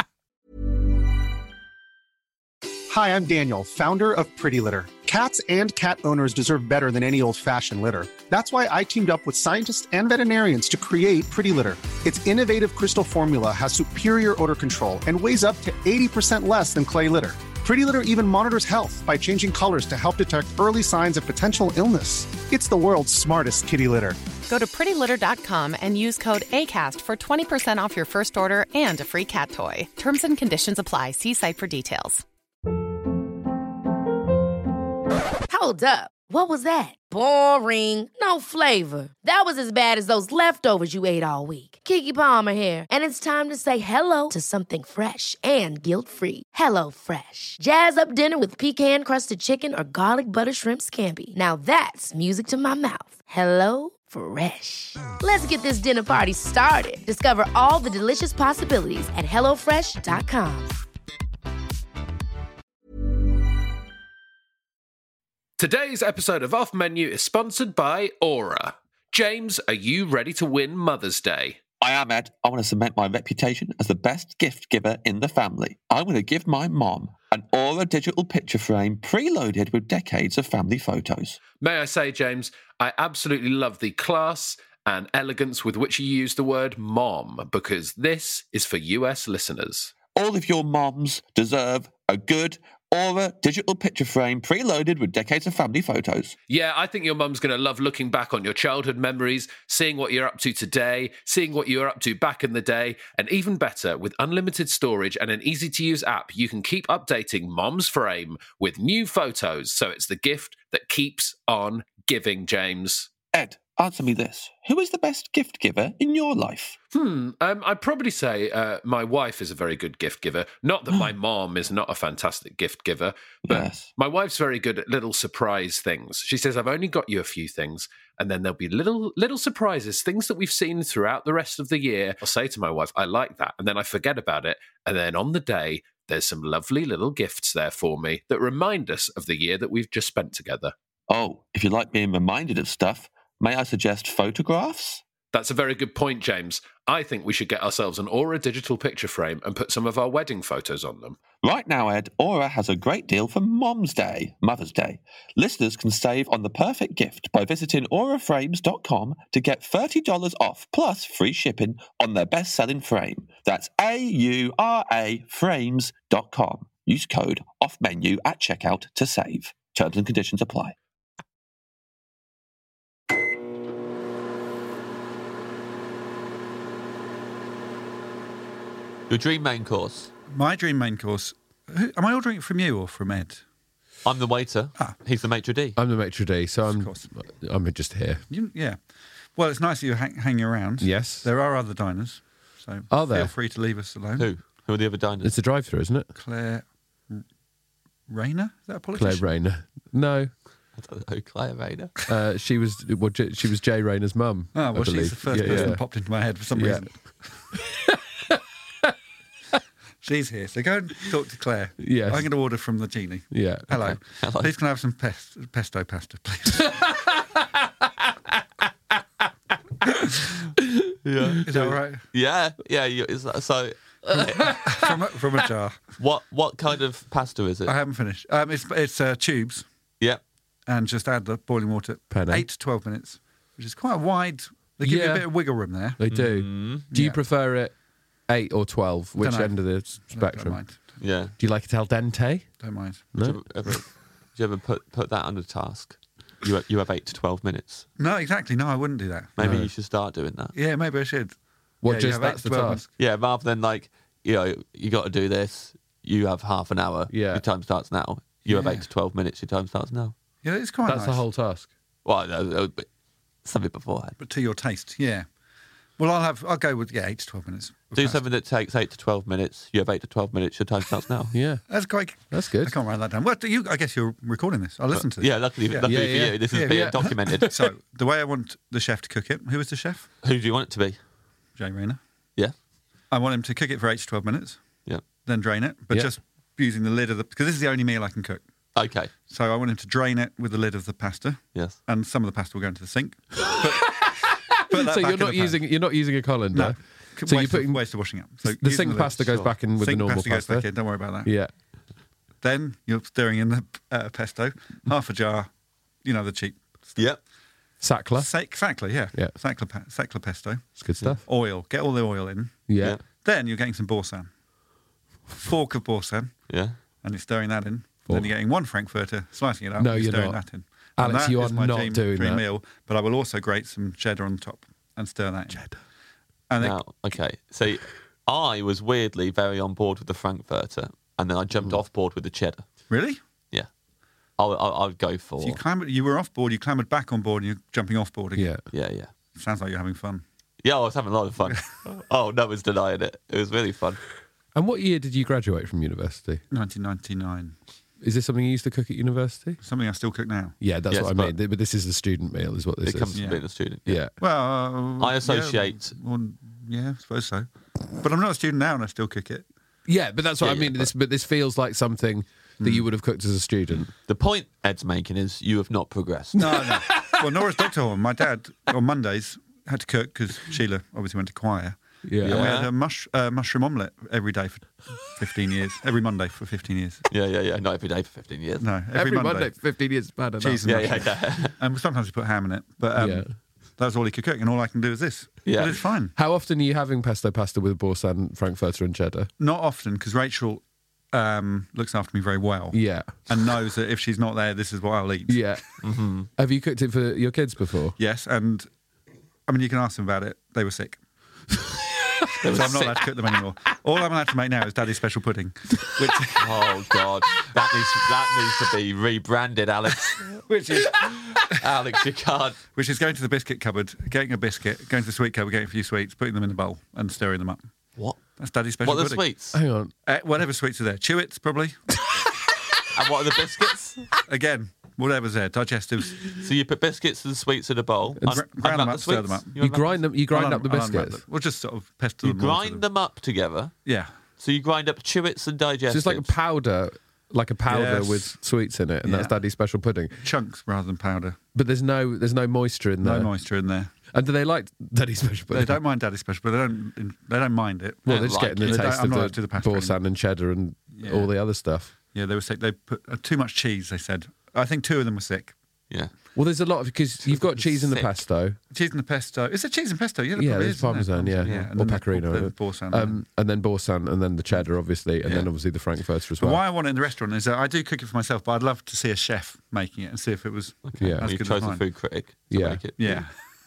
Hi, I'm Daniel, founder of Pretty Litter. Cats and cat owners deserve better than any old-fashioned litter. That's why I teamed up with scientists and veterinarians to create Pretty Litter. Its innovative crystal formula has superior odor control and weighs up to eighty percent less than clay litter. Pretty Litter even monitors health by changing colors to help detect early signs of potential illness. It's the world's smartest kitty litter. Go to pretty litter dot com and use code ACAST for twenty percent off your first order and a free cat toy. Terms and conditions apply. See site for details. Hold up. What was that? Boring. No flavor. That was as bad as those leftovers you ate all week. Keke Palmer here, and it's time to say hello to something fresh and guilt-free. Hello Fresh. Jazz up dinner with pecan-crusted chicken or garlic butter shrimp scampi. Now that's music to my mouth. Hello Fresh. Let's get this dinner party started. Discover all the delicious possibilities at hello fresh dot com. Today's episode of Off Menu is sponsored by Aura. James, are you ready to win Mother's Day? I am, Ed. I want to cement my reputation as the best gift giver in the family. I'm going to give my mom an Aura digital picture frame preloaded with decades of family photos. May I say, James, I absolutely love the class and elegance with which you use the word mom, because this is for U S listeners. All of your moms deserve a good Aura digital picture frame preloaded with decades of family photos. Yeah, I think your mum's going to love looking back on your childhood memories, seeing what you're up to today, seeing what you were up to back in the day, and even better, with unlimited storage and an easy-to-use app, you can keep updating Mom's Frame with new photos, so it's the gift that keeps on giving, James. Ed, answer me this. Who is the best gift giver in your life? Hmm, um, I'd probably say uh, my wife is a very good gift giver. Not that my mom is not a fantastic gift giver, but Yes. my wife's very good at little surprise things. She says, I've only got you a few things, and then there'll be little little surprises, things that we've seen throughout the rest of the year. I'll say to my wife, I like that, and then I forget about it, and then on the day, there's some lovely little gifts there for me that remind us of the year that we've just spent together. Oh, if you like being reminded of stuff, may I suggest photographs? That's a very good point, James. I think we should get ourselves an Aura digital picture frame and put some of our wedding photos on them. Right now, Ed, Aura has a great deal for Mom's Day, Mother's Day. Listeners can save on the perfect gift by visiting aura frames dot com to get thirty dollars off plus free shipping on their best-selling frame. That's A U R A frames dot com. Use code OFFMENU at checkout to save. Terms and conditions apply. Your dream main course. My dream main course. Who, am I ordering it from you or from Ed? I'm the waiter. Ah. He's the maitre d'. I'm the maitre d', so I'm, course. I'm just here. You, yeah. Well, it's nice that you're hang, hanging around. Yes. There are other diners, so Are there? feel free to leave us alone. Who? Who are the other diners? It's a drive-through, isn't it? Claire R- Rayner? Is that a Claire politician? Rayner. No, I don't know, Claire Rayner. uh, she was well, J- she was Jay Rayner's mum. Oh, I well, she's believe. the first Yeah, person yeah. that popped into my head for some Yeah. reason. She's here, so go and talk to Claire. Yes. I'm going to order from the genie. Yeah. Hello. okay. Hello. Please can I have some pest, pesto pasta, please? Yeah. Is that all right? Yeah, yeah. You, is that, so, From a, from a jar. what what kind of pasta is it? I haven't finished. Um, it's it's uh, tubes, Yeah. and just add the boiling water. Penne. Eight to twelve minutes, which is quite a wide. They give you Yeah. a bit of wiggle room there. They do. Mm-hmm. Do you Yeah. prefer it eight or twelve? Which Dunno. end of the Don't- spectrum? Don't mind. Yeah. Do you like it al dente? Don't mind. Do you No. ever, ever, do you ever put, put that under task? you have, you have eight to twelve minutes. No, exactly. No, I wouldn't do that. Maybe No. you should start doing that. Yeah, maybe I should. What, Yeah, you just have that's eight the to twelve task? Yeah, rather than like, you know, you got to do this. You have half an hour. Yeah. Your time starts now. You have Yeah. eight to twelve minutes. Your time starts now. Yeah, it's quite That's nice. the whole task. Well, no, no, but something beforehand. But to your taste, yeah. Well, I'll have. I'll go with yeah, eight to twelve minutes. Do something that takes eight to twelve minutes. You have eight to twelve minutes. Your time starts now. Yeah. That's quite. That's good. I can't write that down. What do you? I guess you're recording this. I'll listen to this. Yeah, luckily, luckily Yeah, for yeah. you, this is Yeah, being yeah. documented. So the way I want the chef to cook it. Who is the chef? Who do you want it to be? Jay Rayner. Yeah, I want him to cook it for eight to twelve minutes, yeah. then drain it, but Yeah. just using the lid of the because this is the only meal I can cook. Okay. So I want him to drain it with the lid of the pasta, Yes. and some of the pasta will go into the sink. But, put that So back you're in the not pan. using you're not using a colander. No. So waste, you're putting of, waste of washing up. So the using sink lid, pasta goes sure. back in with sink the normal pasta goes pasta. back in. Don't worry about that. Yeah. Then you're stirring in the uh, pesto, half a jar. You know the cheap. Yep. Sackler. Sa- exactly. Yeah. Yeah. Sackler, pa- Sackler pesto. It's good stuff. Oil. Get all the oil in. Yeah. Yeah. Then you're getting some Borsan. Fork of Borsan, Yeah. and you're stirring that in. Fork. Then you're getting one Frankfurter, slicing it up. No, and you're stirring not. that in. Alex, And that you is are my not dream, doing dream that. meal. But I will also grate some cheddar on top and stir that in. Cheddar. And then, Now, okay. So I was weirdly very on board with the Frankfurter, and then I jumped off board with the cheddar. really? Yeah. I would I would go for. So you clambered. You were off board. You clambered back on board, and you're jumping off board again. Yeah. Yeah, yeah. Sounds like you're having fun. Yeah, I was having a lot of fun. Oh, no one's denying it. It was really fun. And what year did you graduate from university? nineteen ninety-nine. Is this something you used to cook at university? Something I still cook now. Yeah, that's Yes, what I but- mean. But this is the student meal, is what this It is. comes from Yeah. being a student. Yeah. Well, uh, I associate- Yeah, well, yeah, I suppose so. But I'm not a student now, and I still cook it. Yeah, but that's what Yeah, I mean. yeah, this, but this feels like something that you would have cooked as a student. The point Ed's making is you have not progressed. No, no. Well, Nora's Doctor Horn. My dad on Mondays had to cook because Sheila obviously went to choir. Yeah. And we Yeah. had a mush, uh, mushroom omelette every day for fifteen years. Every Monday for fifteen years. Yeah, yeah, yeah. Not every day for fifteen years. No, every, Every, Monday. Monday, for fifteen years, bad enough. Cheese and Yeah, yeah, mushroom. yeah. And sometimes we put ham in it. But um, Yeah. that was all he could cook. And all I can do is this. Yeah. But it's fine. How often are you having pesto pasta with Borsan, Frankfurter, and cheddar? Not often because Rachel um, looks after me very well. Yeah. And knows that if she's not there, this is what I'll eat. Yeah. Have you cooked it for your kids before? Yes, and I mean, you can ask them about it. They were sick. So I'm not allowed to cook them anymore. All I'm allowed to make now is Daddy's special pudding, which Oh God, that needs that needs to be rebranded, Alex. which is Alex, you can't. which is going to the biscuit cupboard, getting a biscuit, going to the sweet cupboard, getting a few sweets, putting them in the bowl, and stirring them up. What? That's Daddy's special What are the pudding. sweets? Hang on. Uh, whatever sweets are there, Chewits probably. And what are the biscuits? Again, whatever's there, digestives. So you put biscuits and sweets in a bowl. And Un- gr- grind unwrap them the up, stir them sweets. up. You unwrap grind them. You grind I'll up the un- I'll unwrap biscuits. them. We'll just sort of pester You them. all to grind them up together. Yeah. So you grind up chewits and digestives. So it's like a powder, like a powder Yes. with sweets in it, and that's Yeah. Daddy's special pudding. Chunks rather than powder. But there's no, there's no moisture in No there. moisture in there. And do they like Daddy's special pudding? They don't mind Daddy's special, but they don't. They don't mind it. Well, Don't they're just like getting it. the They don't- taste I'm of not the, allowed to do the pasta Borsan and cheddar and Yeah. all the other stuff. Yeah, they were sick. They put uh, too much cheese. They said. I think two of them were sick. yeah. Well, there's a lot of because you've got cheese in the Sick. pesto. Cheese and the pesto. Is it cheese and pesto? Yeah, there Yeah, probably there's is, isn't there? parmesan, yeah, and or then the- pecorino. the in it. Borsan, um, and then Borsan, and then the cheddar, obviously, and Yeah. then obviously the Frankfurter as But well. why I want it in the restaurant is that I do cook it for myself, but I'd love to see a chef making it and see if it was Yeah. as Well, you good as chose a mine. food critic to Yeah. make it. Yeah.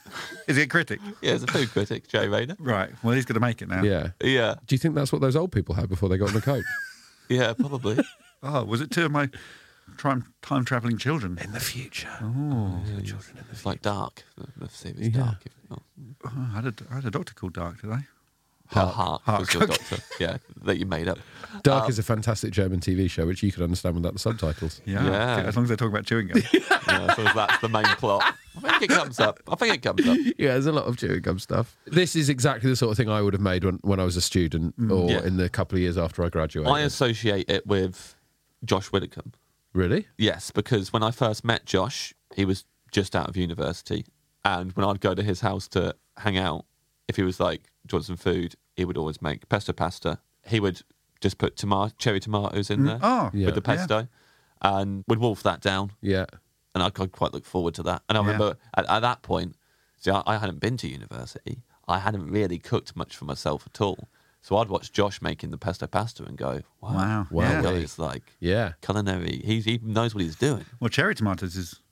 Is he a critic? Yeah, it's a food critic, Jay Rayner. Right. Well, he's going to make it now. Yeah. Yeah. Do you think that's what those old people had before they got on the coach? Yeah, probably. Oh, was it two of my time time traveling children? In the future. Oh, It's like Dark, the, the series Yeah. Dark. If, oh. oh, I, had a, I had a doctor called Dark, did I? Hark, Hark, Hark, was your okay. doctor. Yeah, that you made up. Dark Um, is a fantastic German T V show which you could understand without the subtitles. Yeah. Yeah. As long as they're talking about chewing gum. Yeah, so that's the main plot. I think it comes up. I think it comes up. Yeah, there's a lot of chewing gum stuff. This is exactly the sort of thing I would have made when, when I was a student or Yeah. in the couple of years after I graduated. I associate it with Josh Widdicombe. Really? Yes, because when I first met Josh, he was just out of university. And when I'd go to his house to hang out, if he was like, do you want some food? He would always make pesto pasta. He would just put tomato, cherry tomatoes in there Oh, Yeah. with the pesto and would wolf that down. Yeah. And I'd I'd quite look forward to that. And I Yeah. remember at, at that point, see, I, I hadn't been to university. I hadn't really cooked much for myself at all. So I'd watch Josh making the pesto pasta and go, wow, Wow. Wow, Yeah. that is like Yeah. culinary. He's, he knows what he's doing. Well, cherry tomatoes is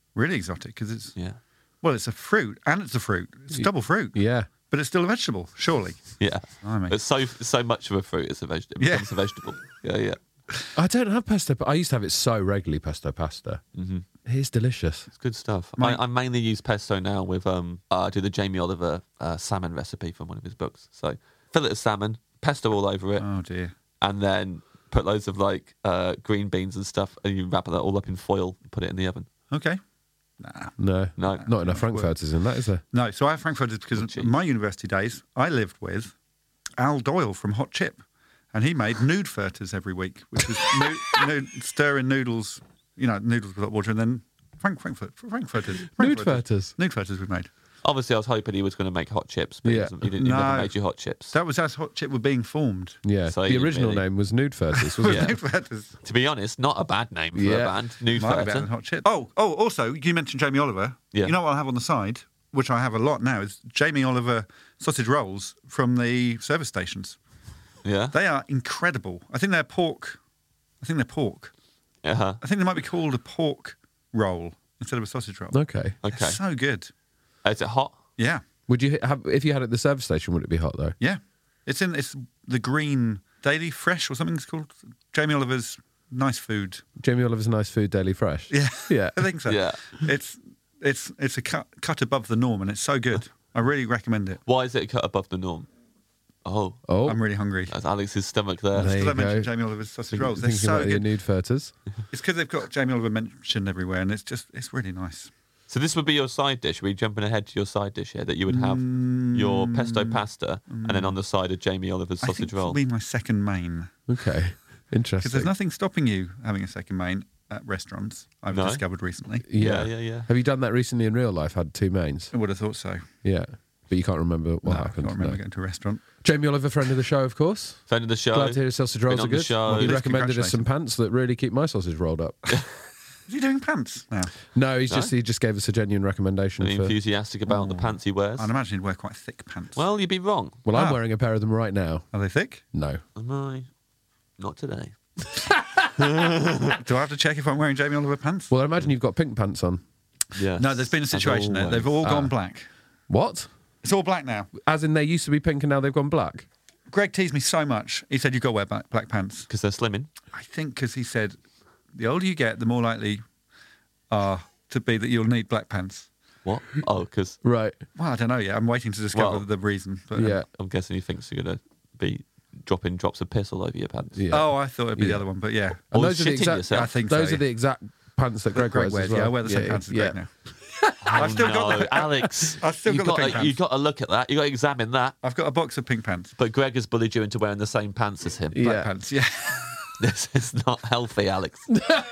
really exotic because it's Yeah. well, it's a fruit and it's a fruit. It's a double fruit, Yeah. but it's still a vegetable, surely. Yeah. Blimey. It's so so much of a fruit, it's a vegetable. It Yeah. becomes a vegetable. Yeah, yeah. I don't have pesto. I used to have it so regularly, pesto pasta. Mm-hmm. It's delicious. It's good stuff. My- I, I mainly use pesto now with, um, uh, I do the Jamie Oliver uh, salmon recipe from one of his books. So fillet of salmon, pesto all over it, Oh dear. and then put loads of like uh, green beans and stuff, and you wrap that all up in foil and put it in the oven. Okay. Nah. No, No. not enough frankfurters in that, is there? No, so I have frankfurters because cheap. in my university days, I lived with Al Doyle from Hot Chip, and he made nude furters every week, which was nu- nu- stirring noodles, you know, noodles with hot water, and then frank frankfurt frankfurters. Nude frankfurters. furters. Nude furters we made. Obviously, I was hoping he was going to make hot chips, but he, Yeah. doesn't- he, didn't, he No. never made you hot chips. That was as Hot Chip were being formed. Yeah. So the you original really- name was Nude Furters, wasn't Yeah. it? Nude furters. To be honest, not a bad name for Yeah. a band. Nude Might be better than Furter. Hot Chip. Oh, oh, also, you mentioned Jamie Oliver. Yeah. You know what I have on the side, which I have a lot now, is Jamie Oliver sausage rolls from the service stations. Yeah. They are incredible. I think they're pork. I think they're pork. Uh-huh. I think they might be called a pork roll instead of a sausage roll. Okay. Okay. They're so good. Is it hot? Yeah, Would you have if you had it at the service station? Would it be hot though? yeah. It's in it's the Green Daily Fresh or something. It's called Jamie Oliver's Nice Food. Jamie Oliver's Nice Food Daily Fresh. Yeah, Yeah. I think so. Yeah. It's it's it's a cut cut above the norm, and it's so good. I really recommend it. Why is it cut above the norm? Oh, Oh, I'm really hungry. that's Alex's stomach there. There Because you I mentioned go. Jamie Oliver's sausage Think- rolls. They're thinking so about your good. nude furters. It's because they've got Jamie Oliver mentioned everywhere, and it's just it's really nice. So this would be your side dish. Are we jumping ahead to your side dish here? That you would have your pesto pasta, and then on the side a Jamie Oliver's I think sausage it'll roll. be my second main Okay. Interesting. because there's nothing stopping you having a second main at restaurants. I've No? discovered recently. Yeah, yeah, yeah. Have you done that recently in real life? Had two mains? I would have thought so. Yeah. But you can't remember what no, I happened. can't remember No. going to a restaurant. Jamie Oliver, friend of the show, of course. Friend of the show. Glad to hear his sausage rolls Been are on the good. show. He Please recommended us some congratulate pants that really keep my sausage rolled up. Is he doing pants now? No, he's No? just he just gave us a genuine recommendation Really for. enthusiastic about the pants he wears. I'd imagine he'd wear quite thick pants. Well, you'd be wrong. Well, I'm Ah. wearing a pair of them right now. Are they thick? No. Am I? Not today. Do I have to check if I'm wearing Jamie Oliver pants? Well, I imagine you've got pink pants on. Yeah. No, there's been a situation there. They've all gone black. What? It's all black now. As in they used to be pink and now they've gone black? Greg teased me so much. He said, you've got to wear black, black pants. because they're slimming. I think because he said, the older you get, the more likely are to be that you'll need black pants. What? Oh, because Right. Well, I don't know yet. I'm waiting to discover Well, the reason. But, um, Yeah. I'm guessing he thinks you're going to be dropping drops of piss all over your pants. Yeah. Oh, I thought it'd be Yeah. the other one, but yeah. And Or those are the shitting exact. yourself. I think those so, are the exact pants that Greg, Greg wears. wears. as well. Yeah, I wear the same pants as Greg yeah. now. I've still oh, got no, the, Alex. I've still you got the pink to, pants. You've got to look at that. You've got to examine that. I've got a box of pink pants. But Greg has bullied you into wearing the same pants as him. Black Yeah. pants, yeah. This is not healthy, Alex.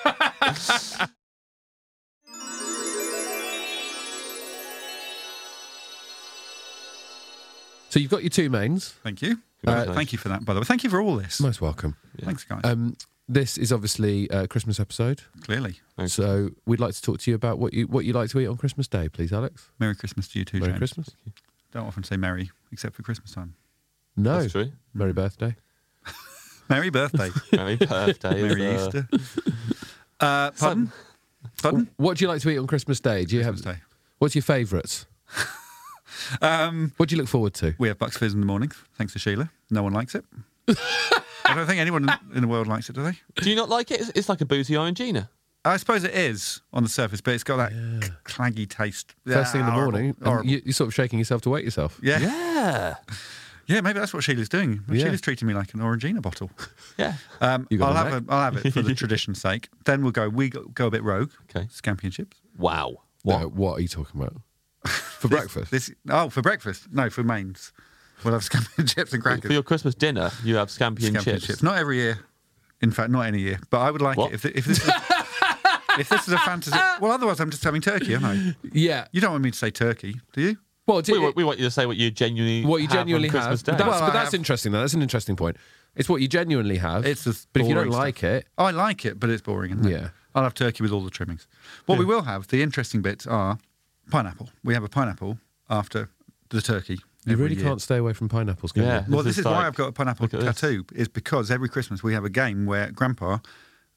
So you've got your two mains. Thank you. Congratulations. thank you for that, by the way. Thank you for all this. Most welcome. Thanks, guys. Um, this is obviously a Christmas episode, Clearly. Okay. so we'd like to talk to you about what you what you like to eat on Christmas Day, please, Alex. Merry Christmas to you too, Merry James. Christmas. Don't often say merry, except for Christmas time. No, That's true. Merry birthday. Merry birthday. Merry birthday. Merry is, uh, Easter. Uh, pardon? Pardon? What do you like to eat on Christmas Day? Do you Christmas have? Day. What's your favourites? Um, What do you look forward to? we have Bucks Fizz in the morning, thanks to Sheila. No one likes it. I don't think anyone in the world likes it, do they? Do you not like it? It's, it's like a boozy orangina. I suppose it is on the surface, but it's got that c- claggy taste. First thing in the Ah, horrible, morning, and horrible. you, you're sort of shaking yourself to wake yourself. Yeah. yeah. Yeah. maybe that's what Sheila's doing. Yeah. Sheila's treating me like an Orangina bottle. Yeah. Um, You got I'll one, have mate. a, I'll have it for the tradition's sake. Then we'll go. We go, go a bit rogue. Okay. Scampi and chips. Wow. What? No, what are you talking about? For This- breakfast? This oh for breakfast. No, for mains. We'll have scampi and chips and crackers. For your Christmas dinner, you have scampi and Scampi chips. and chips. Not every year. In fact, not any year. But I would like What? it if, if this. Is, if this is a fantasy. Well, otherwise I'm just having turkey, aren't I? Yeah. You don't want me to say turkey, do you? Well, do We, you- want- we want you to say what you genuinely what you have genuinely on Christmas have. Day. But that's, Well, but I that's have- interesting. Though. That's an interesting point. It's what you genuinely have. It's just but if you don't boring stuff. like it, Oh, I like it, but it's boring. Isn't it? Yeah. I'll have turkey with all the trimmings. What we will have, the interesting bits are pineapple. We have a pineapple after the turkey. you every really year. can't stay away from pineapples, can Yeah. you? Well, This this is is why like- I've got a pineapple look at this. tattoo, is because every Christmas we have a game where Grandpa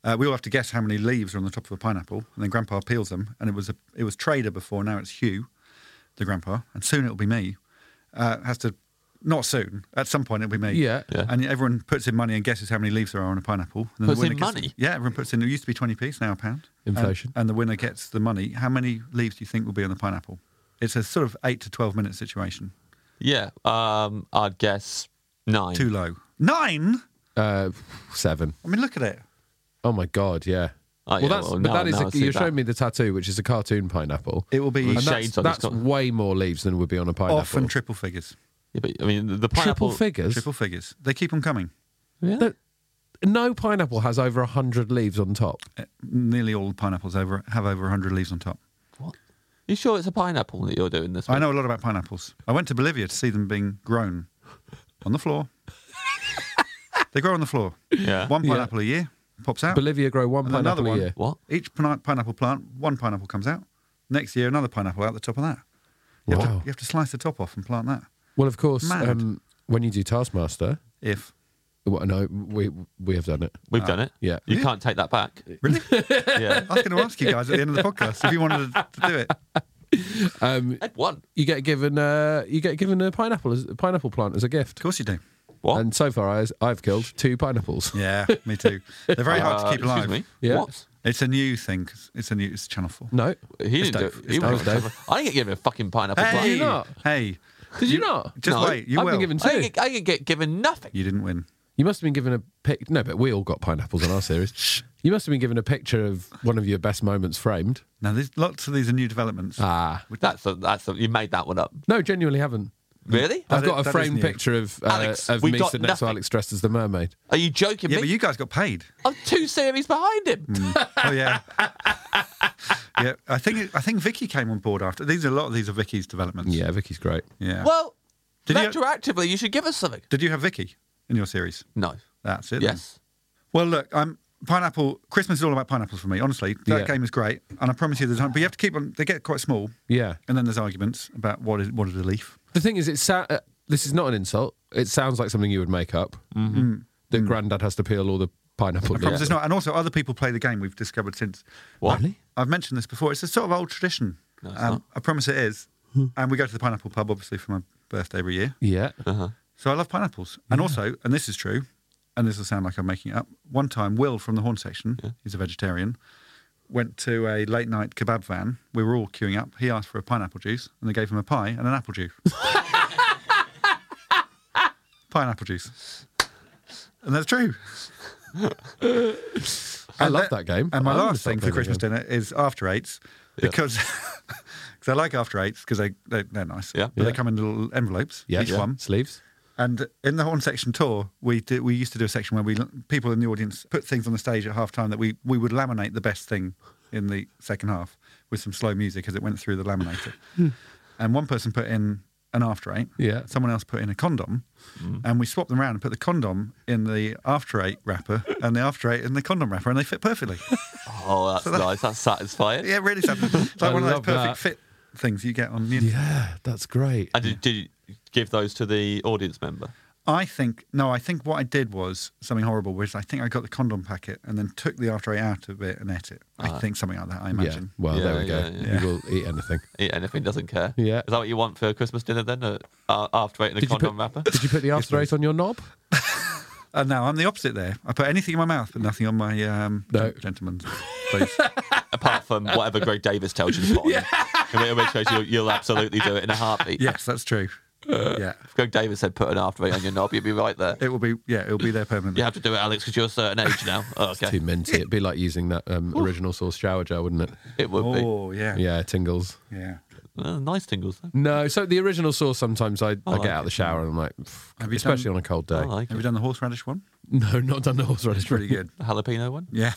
Uh, we all have to guess how many leaves are on the top of a pineapple, and then Grandpa peels them. And it was a, it was Trader before, now it's Hugh, the Grandpa, and soon it'll be me. Uh, has to, not soon, at some point it'll be me. Yeah. Yeah. And everyone puts in money and guesses how many leaves there are on a pineapple. And then Puts the winner in gets- money? Yeah, everyone puts in. It used to be twenty p, it's now a pound. Inflation. And, and the winner gets the money. How many leaves do you think will be on the pineapple? It's a sort of eight to twelve minute situation. Yeah, um, I'd guess nine. Too low. Nine? Uh, seven. I mean, look at it. Oh my god, yeah. Oh, well, yeah, that's well, but now- that is. now I A, see you're that. showing me the tattoo, which is a cartoon pineapple. It will be With And that's, shades on it, that's it's got- way more leaves than would be on a pineapple. often triple figures. Yeah, but I mean, the, the pineapple. Triple figures. Triple figures. They keep on coming. Yeah. The- no pineapple has over a hundred leaves on top. Uh, nearly all pineapples over have over one hundred leaves on top. What? You sure it's a pineapple that you're doing this? I with? know a lot about pineapples. I went to Bolivia to see them being grown on the floor. They grow on the floor. Yeah. One Yeah. pineapple a year pops out. Bolivia grow one And another pineapple a one. year. What? Each pine- pineapple plant, one pineapple comes out. Next year, another pineapple out the top of that. You, have, to, Wow. you have to slice the top off and plant that. Well, of course, Mad. um, when you do Taskmaster, If. well, no, we we have done it. We've done it. Yeah. You Yeah. can't take that back. Really? Yeah. I was going to ask you guys at the end of the podcast if you wanted to, to do it. Um, Ed won. you get given uh, you get given a pineapple as a pineapple plant as a gift. Of course you do. What? And so far, I, I've killed two pineapples. Yeah, me too. They're very hard to Uh, keep alive. Excuse me. Yeah. What? It's a new thing. 'cause It's a new. It's Channel Four. No, He It's didn't do Dave. it. It's He Dave. was- Dave. I didn't get given a fucking pineapple Hey, plant. you not? hey, did you not? just No, wait. You I've will. been given I two. didn't, get, I didn't get given nothing. You didn't win. You must have been given a pic. No, but we all got pineapples on our series. You must have been given a picture of one of your best moments framed. Now, there's lots of these are new developments. Ah, That's a, that's a, you made that one up. no, genuinely haven't. Really? That I've is- got a that is framed new. picture of uh, Alex, of we me got sitting next to nothing. Alex dressed as the mermaid. Are you joking yeah, me? but you guys got paid. I'm two series behind him. Oh yeah, yeah. I think I think Vicky came on board after. These are a lot of these are Vicky's developments. Yeah, Vicky's great. yeah. Well, Did you- retroactively, you should give us something. Did you have Vicky in your series? No. That's it. then. Yes. Well, look, I'm pineapple. Christmas is all about pineapples for me. Honestly, that Yeah. game is great, and I promise you, there's. But you have to keep on. They get quite small, Yeah. and then there's arguments about what is what is a leaf. The thing is, it's sa- uh, this is not an insult. It sounds like something you would make up. Mm-hmm. That Grandad has to peel all the pineapple. I promise leaves. it's not. And also, other people play the game. We've discovered since. What? Really? I've mentioned this before. It's a sort of old tradition. No, it's um, not. I promise it is. And we go to the pineapple pub, obviously, for my birthday every year. Yeah. Uh-huh. So I love pineapples. And also, and this is true, and this will sound like I'm making it up. One time, Will from the Horn Section, he's a vegetarian, went to a late night kebab van. We were all queuing up. He asked for a pineapple juice, and they gave him a pie and an apple juice. Pineapple juice. And that's true. I And love that game. And my I'm gonna last start thing for playing that Christmas game. dinner is after eights because cause I like after eights because they, they, they're nice. Yeah. But they Yeah. come in little envelopes, Yeah. each yeah. one. Sleeves. And in the Horn Section tour, we did, we used to do a section where we people in the audience put things on the stage at half time that we, we would laminate the best thing in the second half with some slow music as it went through the laminator. And one person put in an after eight. Yeah. Someone else put in a condom. And we swapped them around and put the condom in the after eight wrapper and the after eight in the condom wrapper, and they fit perfectly. Oh, that's nice. That's satisfying. Yeah, really sad. It's like I one of those love perfect that. fit things you get on the internet. Yeah, that's great. And did, did you give those to the audience member? I think, no, I think what I did was something horrible, which I think I got the condom packet and then took the after eight out of it and ate it. I think something like that, I Yeah. imagine. Well, Yeah, there we go. yeah, yeah. You will eat anything. Eat anything, doesn't care. Yeah. Is that what you want for Christmas dinner then? Uh, uh, after eight in a Did you condom put- wrapper? Did you put the after eight on your knob? And now I'm the opposite there. I put anything in my mouth, but nothing on my um, No. gen- gentleman's face. Apart from whatever Greg Davis tells you to put on. Yeah. In which case you'll, you'll absolutely do it in a heartbeat. Yes, that's true. yeah. If Greg Davis said put an after eight on your knob, you'd be right there. It will be, yeah, it'll be there permanently. You have to do it, Alex, because you're a certain age now. Oh, okay. Too minty. It'd be like using that um, original sauce shower gel, wouldn't it? It would be. Oh, yeah. Yeah, tingles. Yeah. Uh, nice tingles, though. No, so the original sauce, sometimes I, I like get out of it. the shower and I'm like, pff, Have you especially done- on a cold day. I like Have it. you done the horseradish one? No, not done the horseradish. It's pretty good. The jalapeno one? Yeah.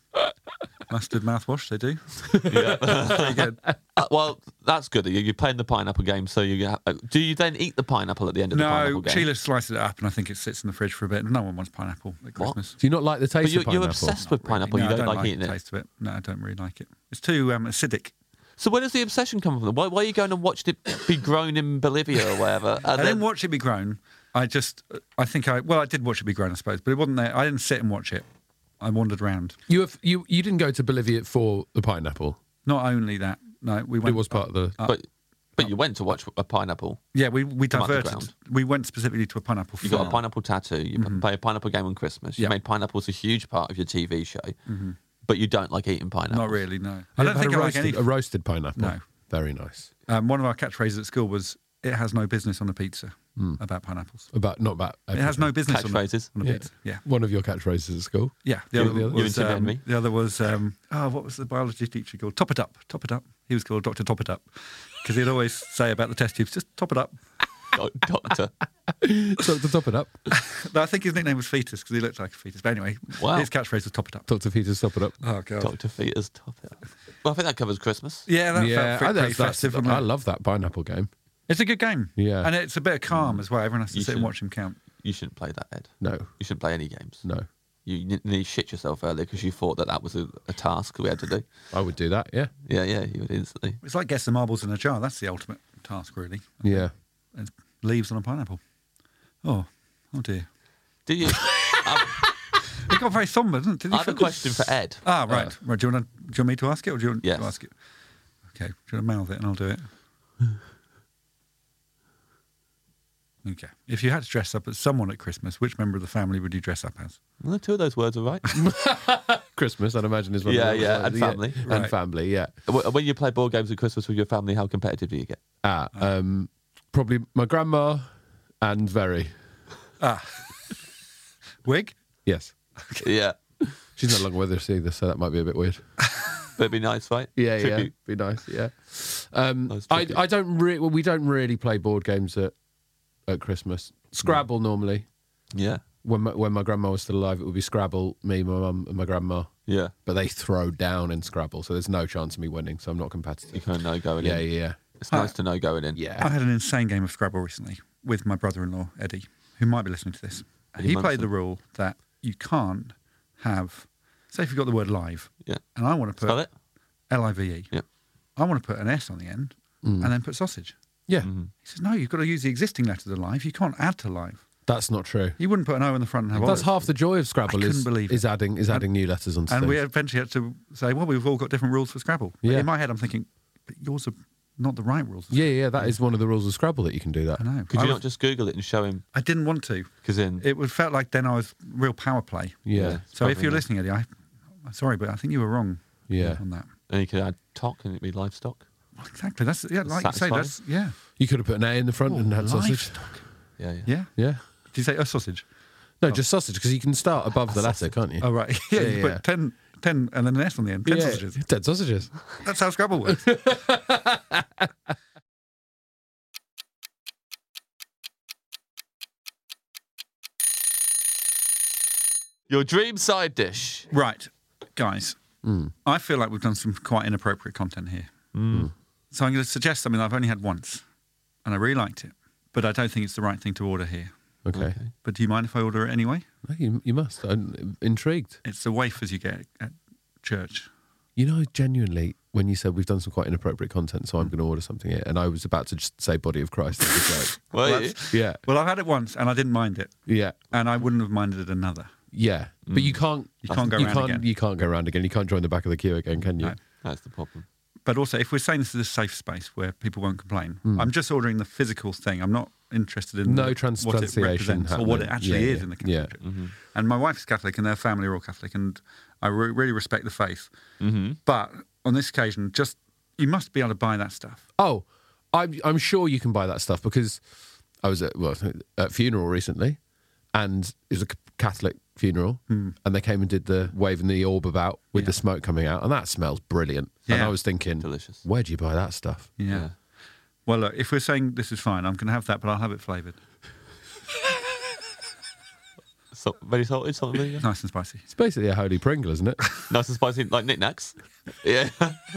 Mustard mouthwash, they do. Yeah. Very good. Uh, well, that's good. You- You're playing the pineapple game, so you ha- uh, do you then eat the pineapple at the end of the No, pineapple game? Sheila slices it up and I think it sits in the fridge for a bit. No one wants pineapple at Christmas. Do you not like the taste But you're, of you're pineapple? obsessed with Not really. pineapple. No, you I don't, don't like like eating the it. taste of it. No, I don't really like it. It's too um, acidic. So where does the obsession come from? Why, why are you going and watched it be grown in Bolivia or whatever? And I then- didn't watch it be grown. I just, I think I, well, I did watch it be grown, I suppose, but it wasn't there. I didn't sit and watch it. I wandered round. You have, you you didn't go to Bolivia for the pineapple. Not only that, no, we went. It was part of the. Uh, But but you went to watch a pineapple. yeah, we we Come diverted. underground. We went specifically to a pineapple You farm. got a pineapple tattoo. You play a pineapple game on Christmas. You Yeah. made pineapples a huge part of your T V show, but you don't like eating pineapples. Not really, no. I You don't ever think had I a like roasted, any. a roasted pineapple. No. Very nice. Um, one of our catchphrases at school was, "It has no business on a pizza." About pineapples. About not about. It has no business on a, Catchphrases. on a Yeah. pizza. Yeah. One of your catchphrases at school. Yeah, the You- other, the other- You was intimidated um, me. the other was um, oh, what was the biology teacher called? Top it up, top it up. He was called Doctor Top it up because he'd always say about the test tubes, just top it up. Doc- Doctor. So to top it up, No, I think his nickname was Fetus because he looked like a fetus. But anyway, Wow. his catchphrase was top it up. Doctor Peters, top it up. Oh god. Doctor Fetus top it up. Well, I think that covers Christmas. Yeah, that yeah, felt I, pretty, that's, that's, festive. wasn't I it? love that pineapple game. It's a good game. Yeah. and it's a bit of calm as well. Everyone has to You sit and should- watch him count. You shouldn't play that, Ed. No, You shouldn't play any games. no, You n- nearly shit yourself earlier because you thought that that was a, a task we had to do. I would do that. Yeah, Yeah, yeah, you would instantly. It's like guess the marbles in a jar. That's the ultimate task, really. yeah. It's leaves on a pineapple. Oh, oh dear. Do you? um, It got very somber, didn't it? Did I he have a feel- question for Ed. Ah, right. right. Do you want to? Do you want me to ask it, or do you want Yes. to ask it? Okay. Do you want to mouth it, and I'll do it. Okay. If you had to dress up as someone at Christmas, which member of the family would you dress up as? Well, two of those words are right. Christmas, I'd imagine, is one. Yeah, of the, yeah, and family. and Right. family. Yeah. Wh- when you play board games at Christmas with your family, how competitive do you get? Ah, um, probably my grandma and very. Wig? Yes, Yeah. she's no longer with us either, so that might be a bit weird. But it'd be nice, right? Yeah, Tribute. yeah, be nice. Yeah. Um, Nice I tribute. I don't re- well, we don't really play board games at at Christmas. Scrabble normally. Yeah. When my, when my grandma was still alive, it would be Scrabble, me, my mum, and my grandma. Yeah. But they throw down in Scrabble, so there's no chance of me winning. So I'm not You competitive. kind of know going Yeah, in. yeah, yeah. It's nice to know going in. I Yeah. had an insane game of Scrabble recently with my brother-in-law, Eddie, who might be listening to this. Eddie He played Munson. the rule that you can't have, say if you've got the word live, Yeah. and I want to Spell put it? L I V E, Yeah. I want to put an S on the end Mm. and then put sausage. Yeah. Mm-hmm. He says, no, you've got to use the existing letters of live. You can't add to live. That's not true. You wouldn't put an O in the front and have That's olives. half the joy of Scrabble. I is couldn't believe is it. adding is adding new letters onto And things. we eventually had to say, well, we've all got different rules for Scrabble. But Yeah. in my head, I'm thinking, but yours are not the right rules. Yeah, yeah, that is one of the rules of Scrabble that you can do that. I know. Could I, you was- not just Google it and show him? I didn't want to. Because then. It would felt like then I was real power play. Yeah, it's So if probably you're not. listening, Eddie, I, I'm sorry, but I think you were wrong. Yeah. On that. And you could add talk and it'd be livestock. Well, exactly. That's yeah. Like you say, Satisfying. that's yeah. You could have put an A in the front and had sausage. Livestock. Yeah, yeah. Yeah. Yeah. Did you say a sausage? No, just sausage because you can start above the letter, can't you? Oh right. Yeah. Yeah, you yeah. put ten, ten, and then an S on the end. Ten yeah, sausages. ten sausages. That's how Scrabble works. Your dream side dish. Right, guys. Mm. I feel like we've done some quite inappropriate content here. So I'm going to suggest something that I've only had once, and I really liked it, but I don't think it's the right thing to order here. Okay. But do you mind if I order it anyway? No, you, you must. I'm intrigued. It's the wafers you get at church. You know, genuinely, when you said we've done some quite inappropriate content, so I'm going to order something here, and I was about to just say Body of Christ. It was like, Well, Well, you- that's- yeah, Well, I've had it once, and I didn't mind it, yeah, and I wouldn't have minded it another. yeah. But you can't. You can't go you round can't, again. You can't go around again. You can't join the back of the queue again, can you? No. that's the problem. But also, if we're saying this is a safe space where people won't complain, I'm just ordering the physical thing. I'm not interested in Hmm. No what it transubstantiation represents or what it happening. actually Yeah, is yeah. in the Catholic Yeah. Church. Mm-hmm. And my wife's Catholic, and their family are all Catholic, and I re- really respect the faith. Mm-hmm. But on this occasion, just you must be able to buy that stuff. Oh, I'm, I'm sure you can buy that stuff because I was at, well, at a funeral recently, and it was a Catholic funeral, and they came and did the waving the orb about with Yeah. the smoke coming out, and that smells brilliant. And Yeah. I was thinking, Delicious. where do you buy that stuff? Yeah. Yeah. Well, look, if we're saying this is fine, I'm going to have that, but I'll have it flavoured, So, very salted, salt and vinegar. nice and spicy. It's basically a holy Pringle, isn't it? Nice and spicy, like knickknacks. Yeah.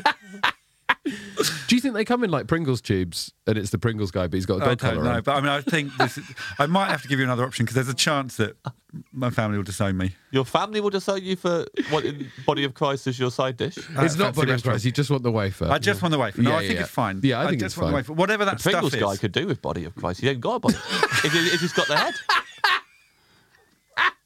Do you think they come in like Pringles tubes, and it's the Pringles guy, but he's got a I dog don't collar know, on? but I mean, I think this is, I might have to give you another option because there's a chance that my family will disown me. Your family will decide you for what in Body of Christ is your side dish. It's Uh, not fancy Body of restaurant. Christ. You just want the wafer. I just want the wafer. No, Yeah, I think yeah. it's fine. Yeah, I think just it's want fine. the wafer. Whatever that The Pringles stuff guy is. could do with Body of Christ. He ain't got a body. if, he, if he's got the head.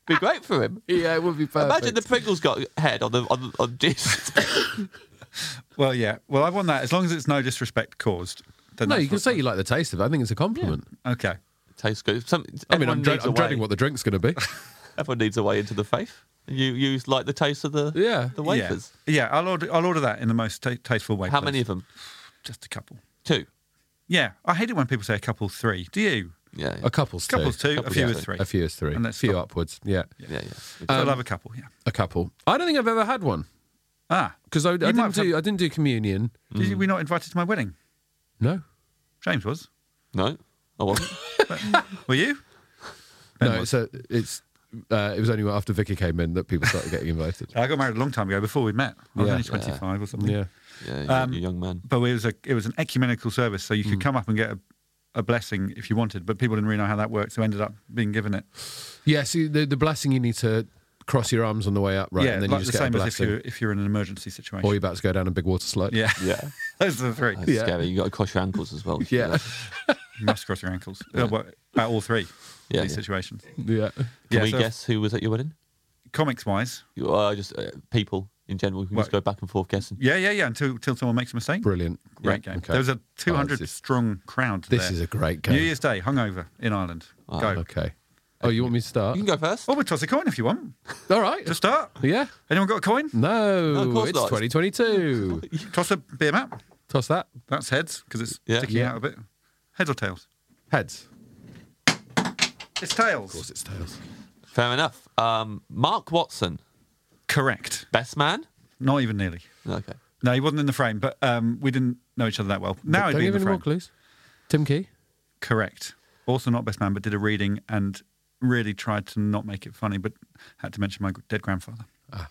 Be great for him. Yeah, it would be perfect. Imagine the Pringles got head on the on, on Jesus. Well, yeah. Well, I want that as long as it's no disrespect caused. Then No, that's you can what- say you like the taste of it. I think it's a compliment. Okay. Tastes good. Some, I mean, everyone I'm, dread- needs a I'm dreading way- what the drink's going to be. Everyone needs a way into the faith. You you like the taste of the Yeah. the wafers. Yeah. Yeah. I'll order. I'll order that in the most ta tasteful way. How please. many of them? Just a couple. Two. Yeah. I hate it when people say a couple three. Do you? Yeah. yeah. A couple's two. Couple's two. Couple's a few two. is three. A few is three. And A let's few stop. upwards. Yeah. Yeah, yeah. So I'll have a couple. Yeah. A couple. I don't think I've ever had one Ah. because I, I You might didn't have do had- I didn't do communion. Did you, we not invited to my wedding? No. James was. No, I wasn't. Were you? Ben No. was. So it's uh, it was only after Vicky came in that people started getting invited. I got married a long time ago before we met. I was Yeah. only twenty-five or something. Yeah. Yeah, you're, Um, you're a young man. But it was a it was an ecumenical service, so you could come up and get a, a blessing if you wanted. But people didn't really know how that worked, so ended up being given it. Yeah. See, the the blessing you need to cross your arms on the way up, right? yeah, and then like you just the get a same as if blessing. you're if you're in an emergency situation. Or you're about to go down a big water slide. Yeah, Yeah. those are the three. That's Yeah. scary. You got to cross your ankles as well. Yeah. You must cross your ankles. Yeah. Well, about all three. Yeah, these yeah. situations. Yeah. Can Yeah, we so guess who was at your wedding? comics wise, You, uh, just uh, people in general. We can just What? go back and forth guessing. yeah, yeah, yeah. Until until someone makes a mistake. Brilliant. Great Yeah, game. okay. There was a two hundred Oh, this is- strong crowd. This there. is a great game. New Year's Day, hungover in Ireland. Wow. Go. Okay. Oh, you want me to start? You can go first. Oh, we'll toss a coin if you want. All right. To start. Yeah. Anyone got a coin? No, No, of course it's not. twenty twenty-two. Toss a beer map. Toss that. That's heads because it's Yeah. sticking Yeah. out a bit. Heads or tails? Heads. It's tails. Of course, it's tails. Fair enough. Um, Mark Watson, Correct. best man. Not even nearly. Okay. No, he wasn't in the frame, but um, we didn't know each other that well. Now he'd Don't be in give the any more frame. clues. Tim Key. Correct. Also not best man, but did a reading and really tried to not make it funny, but had to mention my dead grandfather.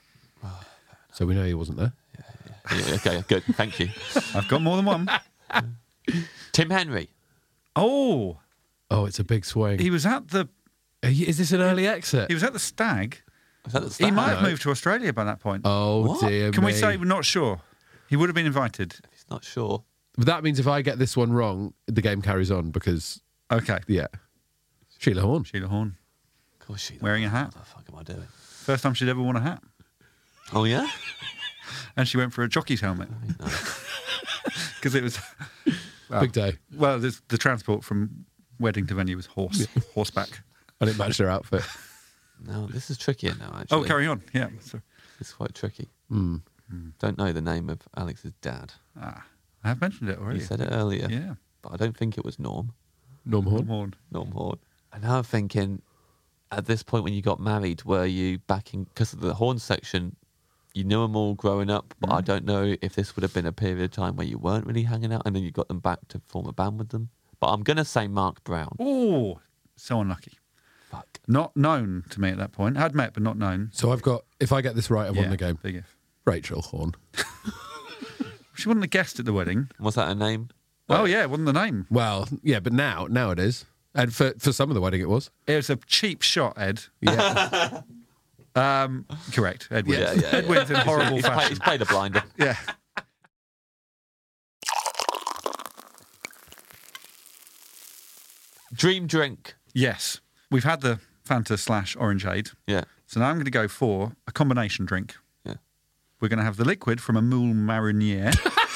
So we know he wasn't there. Yeah, okay, good. Thank you. I've got more than one. Tim Henry. Oh, Oh, it's a big swing. he was at the Are you- Is this an early exit? he was at the Stag. Is that the He start? might have No. moved to Australia by that point. Oh What? dear Can me. we say we're not sure? He would have been invited. He's not sure. But that means if I get this one wrong, the game carries on because Okay. yeah, Sheila Horn. Sheila Horn Of course she. wearing a hat. What the fuck am I doing? First time she'd ever worn a hat. Oh yeah. And she went for a jockey's helmet. Because it was, well, Big day, well, this, the transport from wedding to venue was horse, horseback. and it matched her outfit. No, this is trickier now. Actually. Oh, carry on. Yeah. So, It's quite tricky. Mm. Don't know the name of Alex's dad. ah, I have mentioned it already. You said it earlier. Yeah. But I don't think it was Norm. Norm Horn. Horn. Norm Horn. And now I'm thinking, at this point when you got married, were you back in, because of the horn section, you knew them all growing up, but I don't know if this would have been a period of time where you weren't really hanging out and then you got them back to form a band with them. But I'm going to say Mark Brown. Oh, so unlucky. Fuck. Not known to me at that point. I'd met, but not known. So I've got. If I get this right, I've Yeah, won the game. Big if. Rachel Horn. She wasn't a guest at the wedding. Was that her name? Oh, yeah, it wasn't the name. Well, yeah, but now, now it is, and for for some of the wedding it was. It was a cheap shot, Ed. Yeah. Um, correct. Ed wins. Yeah, yeah, Ed yeah. wins in horrible He's, play, fashion. he's played a blinder. Yeah. Dream drink. Yes. We've had the Fanta slash Orangeade. Yeah. So now I'm going to go for a combination drink. Yeah. We're going to have the liquid from a Moule Marinière.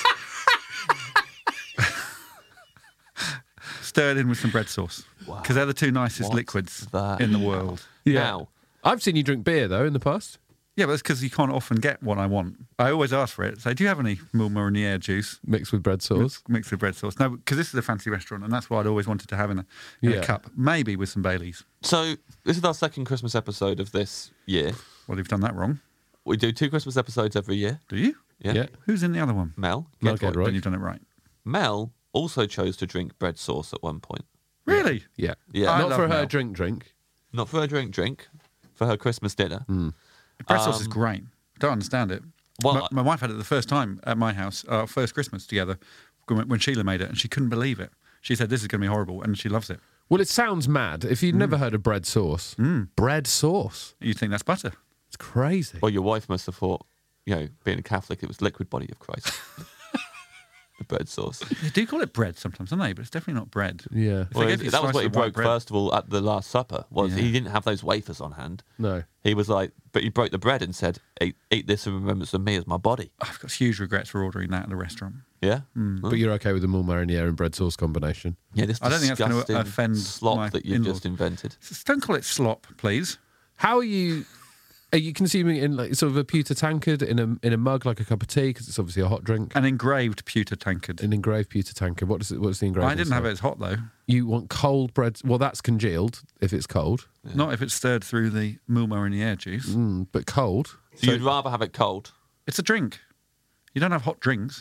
Stirred in with some bread sauce. Wow. Because they're the two nicest What's liquids that? in the world. Yeah. Now, I've seen you drink beer though in the past. Yeah, but that's because you can't often get what I want. I always ask for it. Say, do you have any Moule Marinière juice? Mixed with bread sauce. Mixed, mixed with bread sauce. No, because this is a fancy restaurant, and that's what I'd always wanted to have in a, in Yeah. a cup. Maybe with some Baileys. so this is our second Christmas episode of this year. Well, you've done that wrong. We do two Christmas episodes every year. Do you? Yeah. Yeah. Who's in the other one? Mel. Mel Gedroyd. Gedroyd. Then you've done it right. Mel also chose to drink bread sauce at one point. Really? Yeah. Yeah. I Not love for her Mel. drink drink. Not for her drink drink, for her Christmas dinner. Bread sauce is Um, great. Don't understand it. Well, my, my wife had it the first time at my house, our first Christmas together, when when Sheila made it, and she couldn't believe it. She said, "This is going to be horrible," and she loves it. Well, it sounds mad. If you've Mm. never heard of bread sauce, bread sauce. You think that's butter? It's crazy. Well, your wife must have thought, you know, being a Catholic, it was liquid body of Christ. The bread sauce. They do call it bread sometimes, don't they? But it's definitely not bread. Yeah. If they Well, gave you a that was slice what he of white broke bread- first of all at the Last Supper. Was Yeah. he didn't have those wafers on hand. No. He was like, but he broke the bread and said, "Eat, eat this in remembrance of me as my body." I've got huge regrets for ordering that at a restaurant. Yeah, But you're okay with the moules marinière and bread sauce combination? yeah. This I don't think that's gonna disgusting offend slop my that you've in-laws. just invented. Just don't call it slop, please. How are you? Are you consuming it in like sort of a pewter tankard in a in a mug like a cup of tea because it's obviously a hot drink? An engraved pewter tankard. An engraved pewter tankard. What does it? What's the engraved? I didn't have it as hot though. You want cold bread? Well, that's congealed if it's cold, Not if it's stirred through the moules marinière juice. mm, but cold. So you'd rather have it cold? It's a drink. You don't have hot drinks.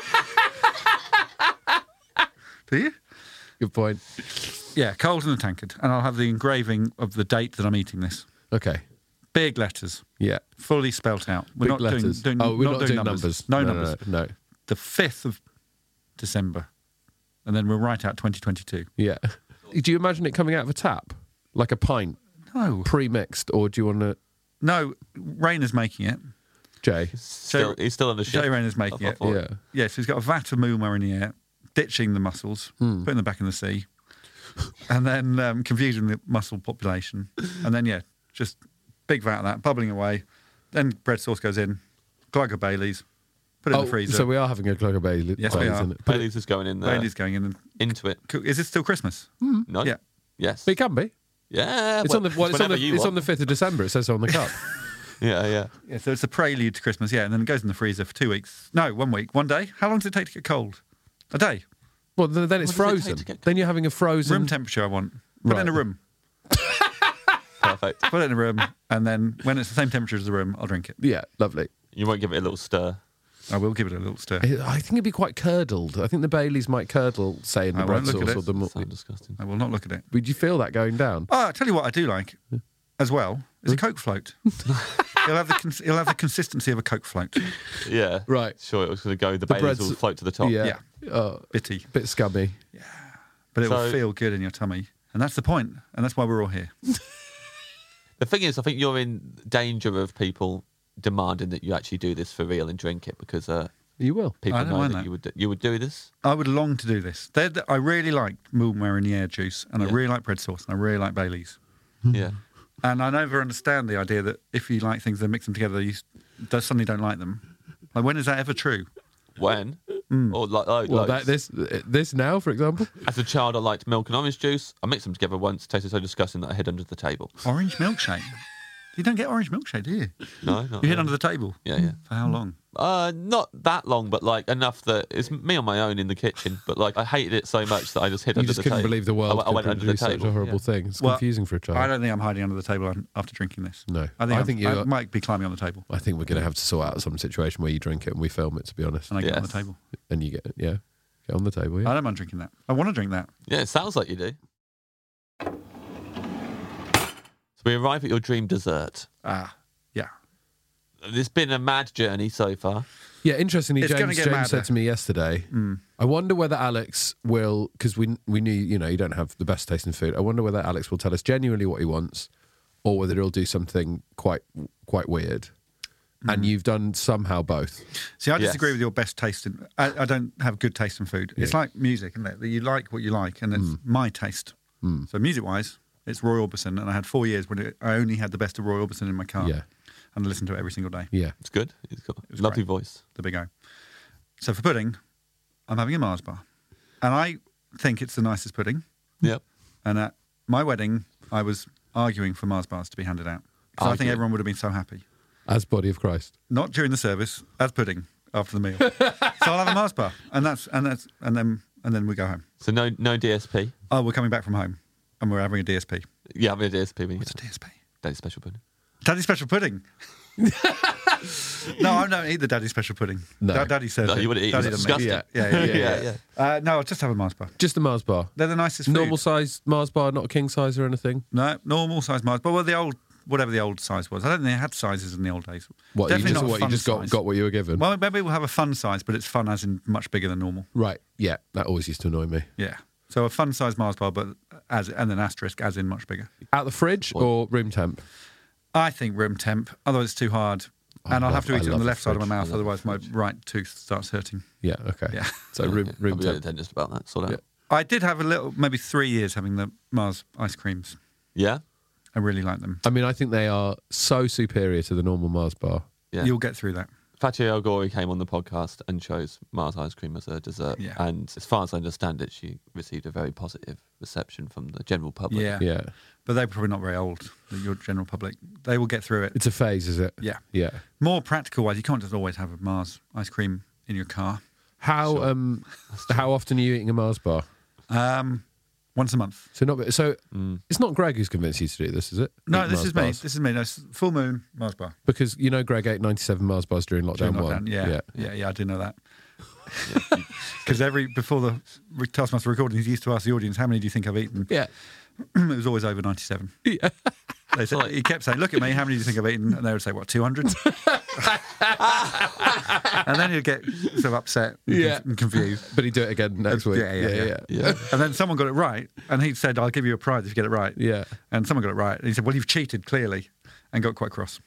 Do you? Good point. Yeah, cold in the tankard. And I'll have the engraving of the date that I'm eating this. Okay. Big letters, Yeah. fully spelt out. We're Big not doing, letters. doing, oh, we're not not, doing doing numbers. numbers. No, no numbers. No, no. The fifth of December. And then we'll write out twenty twenty-two. Yeah. Do you imagine it coming out of a tap, like a pint, No. pre-mixed, or do you want to? No, Rayner's making it. Jay. Still, he's still on the ship. Jay Rayner's making it. Yeah. Yeah, so he's got a vat of moules marinière, ditching the mussels, Hmm. putting them back in the sea, and then um, confusing the mussel population. And then, yeah, just big vat of that, bubbling away. Then bread sauce goes in, glug of Baileys, put it in the freezer. Oh, So we are having a glug of Bailey. Yes, we are. It? Bailey's is going in there. Baileys going in. And, into it. is it still Christmas? No. Yeah. Yes. It can be. Yeah. It's well, on the well, it's on whenever the you it's on want. the fifth of December. It says so on the cup. Yeah, yeah. Yeah, so it's a prelude to Christmas, yeah, and then it goes in the freezer for two weeks. No, one week, one day. How long does it take to get cold? A day. Well, then, then it's What does it take frozen. to get Then you're having a frozen. Room temperature, I want. Put it in a Right. room. Perfect. Put it in a room, and then when it's the same temperature as the room, I'll drink it. Yeah, lovely. You won't give it a little stir. I will give it a little stir. I think it'd be quite curdled. I think the Baileys might curdle, say, in the I bread won't look sauce at or it. the. mo- Sounds disgusting. I will not look at it. Would you feel that going down? Oh, I'll tell you what I do like as well is a Coke float. it'll, have the cons- it'll have the consistency of a Coke float. Yeah. Right. Sure, it was going to go. The, The Baileys bread's- will float to the top. Yeah. Uh, Bitty. bit scummy. But it will So- feel good in your tummy. And that's the point. And that's why we're all here. The thing is, I think you're in danger of people demanding that you actually do this for real and drink it because uh, You will. people I don't know mind that, that. you would you would do this. I would long to do this. They're the, I really like moules marinière juice, and I Yeah. really like bread sauce, and I really like Baileys. Yeah. And I never understand the idea that if you like things, then mix them together, you s- suddenly don't like them. Like, when is that ever true? When? Mm. Or like, like, Well, like that, this this now, for example. as a child, I liked milk and orange juice. I mixed them together once. Tasted so disgusting that I hid under the table. Orange milkshake. You don't get orange milkshake, do you? No, not You hid really. under the table. Yeah, yeah. For how long? Uh, not that long, but like enough that it's me on my own in the kitchen. But like I hated it so much that I just hid You under just the couldn't table. believe the world I, went- I could went under the produce such table. a horrible yeah. thing. It's Well, confusing for a child. I don't think I'm hiding under the table after drinking this. No. I think, I I'm- think you I are- might be climbing on the table, I think we're going to have to sort out some situation where you drink it and we film it, to be honest. and I get on the Yes. table. And you get, yeah, get on the table, yeah. I don't mind drinking that. I want to drink that. Yeah, it sounds like you do. So we arrive at your dream dessert. Ah, yeah. It's been a mad journey so far. Yeah, interestingly, It's gonna James, get James madder. said to me yesterday, I wonder whether Alex will, because we we knew, you know, you don't have the best taste in food. I wonder whether Alex will tell us genuinely what he wants or whether he'll do something quite quite weird. And you've done somehow both. See, I Yes. disagree with your best taste in. I, I don't have good taste in food. It's like music, isn't it? That you like what you like, and it's my taste. So music-wise, it's Roy Orbison, and I had four years when it, I only had the best of Roy Orbison in my car, Yeah. and I listened to it every single day. Yeah. It's good. It's got a was lovely great. voice. The big O. So for pudding, I'm having a Mars bar, and I think it's the nicest pudding. Yep. And at my wedding, I was arguing for Mars bars to be handed out because I think Arguing. everyone would have been so happy. As body of Christ. Not during the service, as pudding after the meal. So I'll have a Mars bar, and that's and that's and then and then we go home. So no no D S P. Oh, we're coming back from home, and we're having a D S P. Yeah, I'm a D S P. What's a D S P? Daddy special pudding. Daddy special pudding. No, I don't eat the daddy special pudding. No. Da- Daddy serves No, it. you wouldn't eat it. Daddy It's doesn't eat it. disgusting. Yeah, yeah, yeah. Yeah, yeah. Uh, no, I'll just have a Mars bar. Just a Mars bar. They're the nicest food. Normal size Mars bar, not a king size or anything. No, normal size Mars bar. Well, the old, whatever the old size was. I don't think they had sizes in the old days. What, Definitely you just, not a what, you fun just got, size. got what you were given? Well, maybe we'll have a fun size, but it's fun as in much bigger than normal. Right, yeah. That always used to annoy me. Yeah. So a fun size Mars bar, but as and then asterisk as in much bigger. Out the fridge or room temp? I think room temp. Otherwise, it's too hard. I and I'll love- have to I eat it on love the a left side of my fridge. mouth, I love a otherwise my fridge. right tooth starts hurting. Yeah, okay. Yeah. So room, Okay. room I'll be at temp. the dentist about that. Sort out. Yeah. I did have a little, maybe three years having the Mars ice creams. Yeah. I really like them. I mean, I think they are so superior to the normal Mars bar. Yeah. You'll get through that. Fatih El Ghori came on the podcast and chose Mars ice cream as a dessert. Yeah. And as far as I understand it, she received a very positive reception from the general public. Yeah. Yeah. But they're probably not very old, the- your general public. They will get through it. It's a phase, is it? Yeah. Yeah. More practical wise, you can't just always have a Mars ice cream in your car. How um how often are you eating a Mars bar? Um, once a month. So not so Mm. it's not Greg who's convinced you to do this, is it? No, Eat this Mars is me. bars? This is me. No, it's full moon Mars bar. Because you know Greg ate ninety-seven Mars bars during lockdown, During one. lockdown. Yeah. yeah. yeah, yeah, I do know that. Because every before the re- Taskmaster recording, he's used to ask the audience, "How many do you think I've eaten?" Yeah. It was always over ninety-seven. Yeah. They said, he kept saying, "Look at me, how many do you think I've eaten?" And they would say, "What, two hundred?" And then you'd get sort of upset and, Yeah. conf- and confused. But he'd do it again next week. Yeah, yeah, yeah. yeah. Yeah. And then someone got it right, and he said, "I'll give you a prize if you get it right." Yeah. And someone got it right, and he said, "Well, you've cheated clearly," and got quite cross.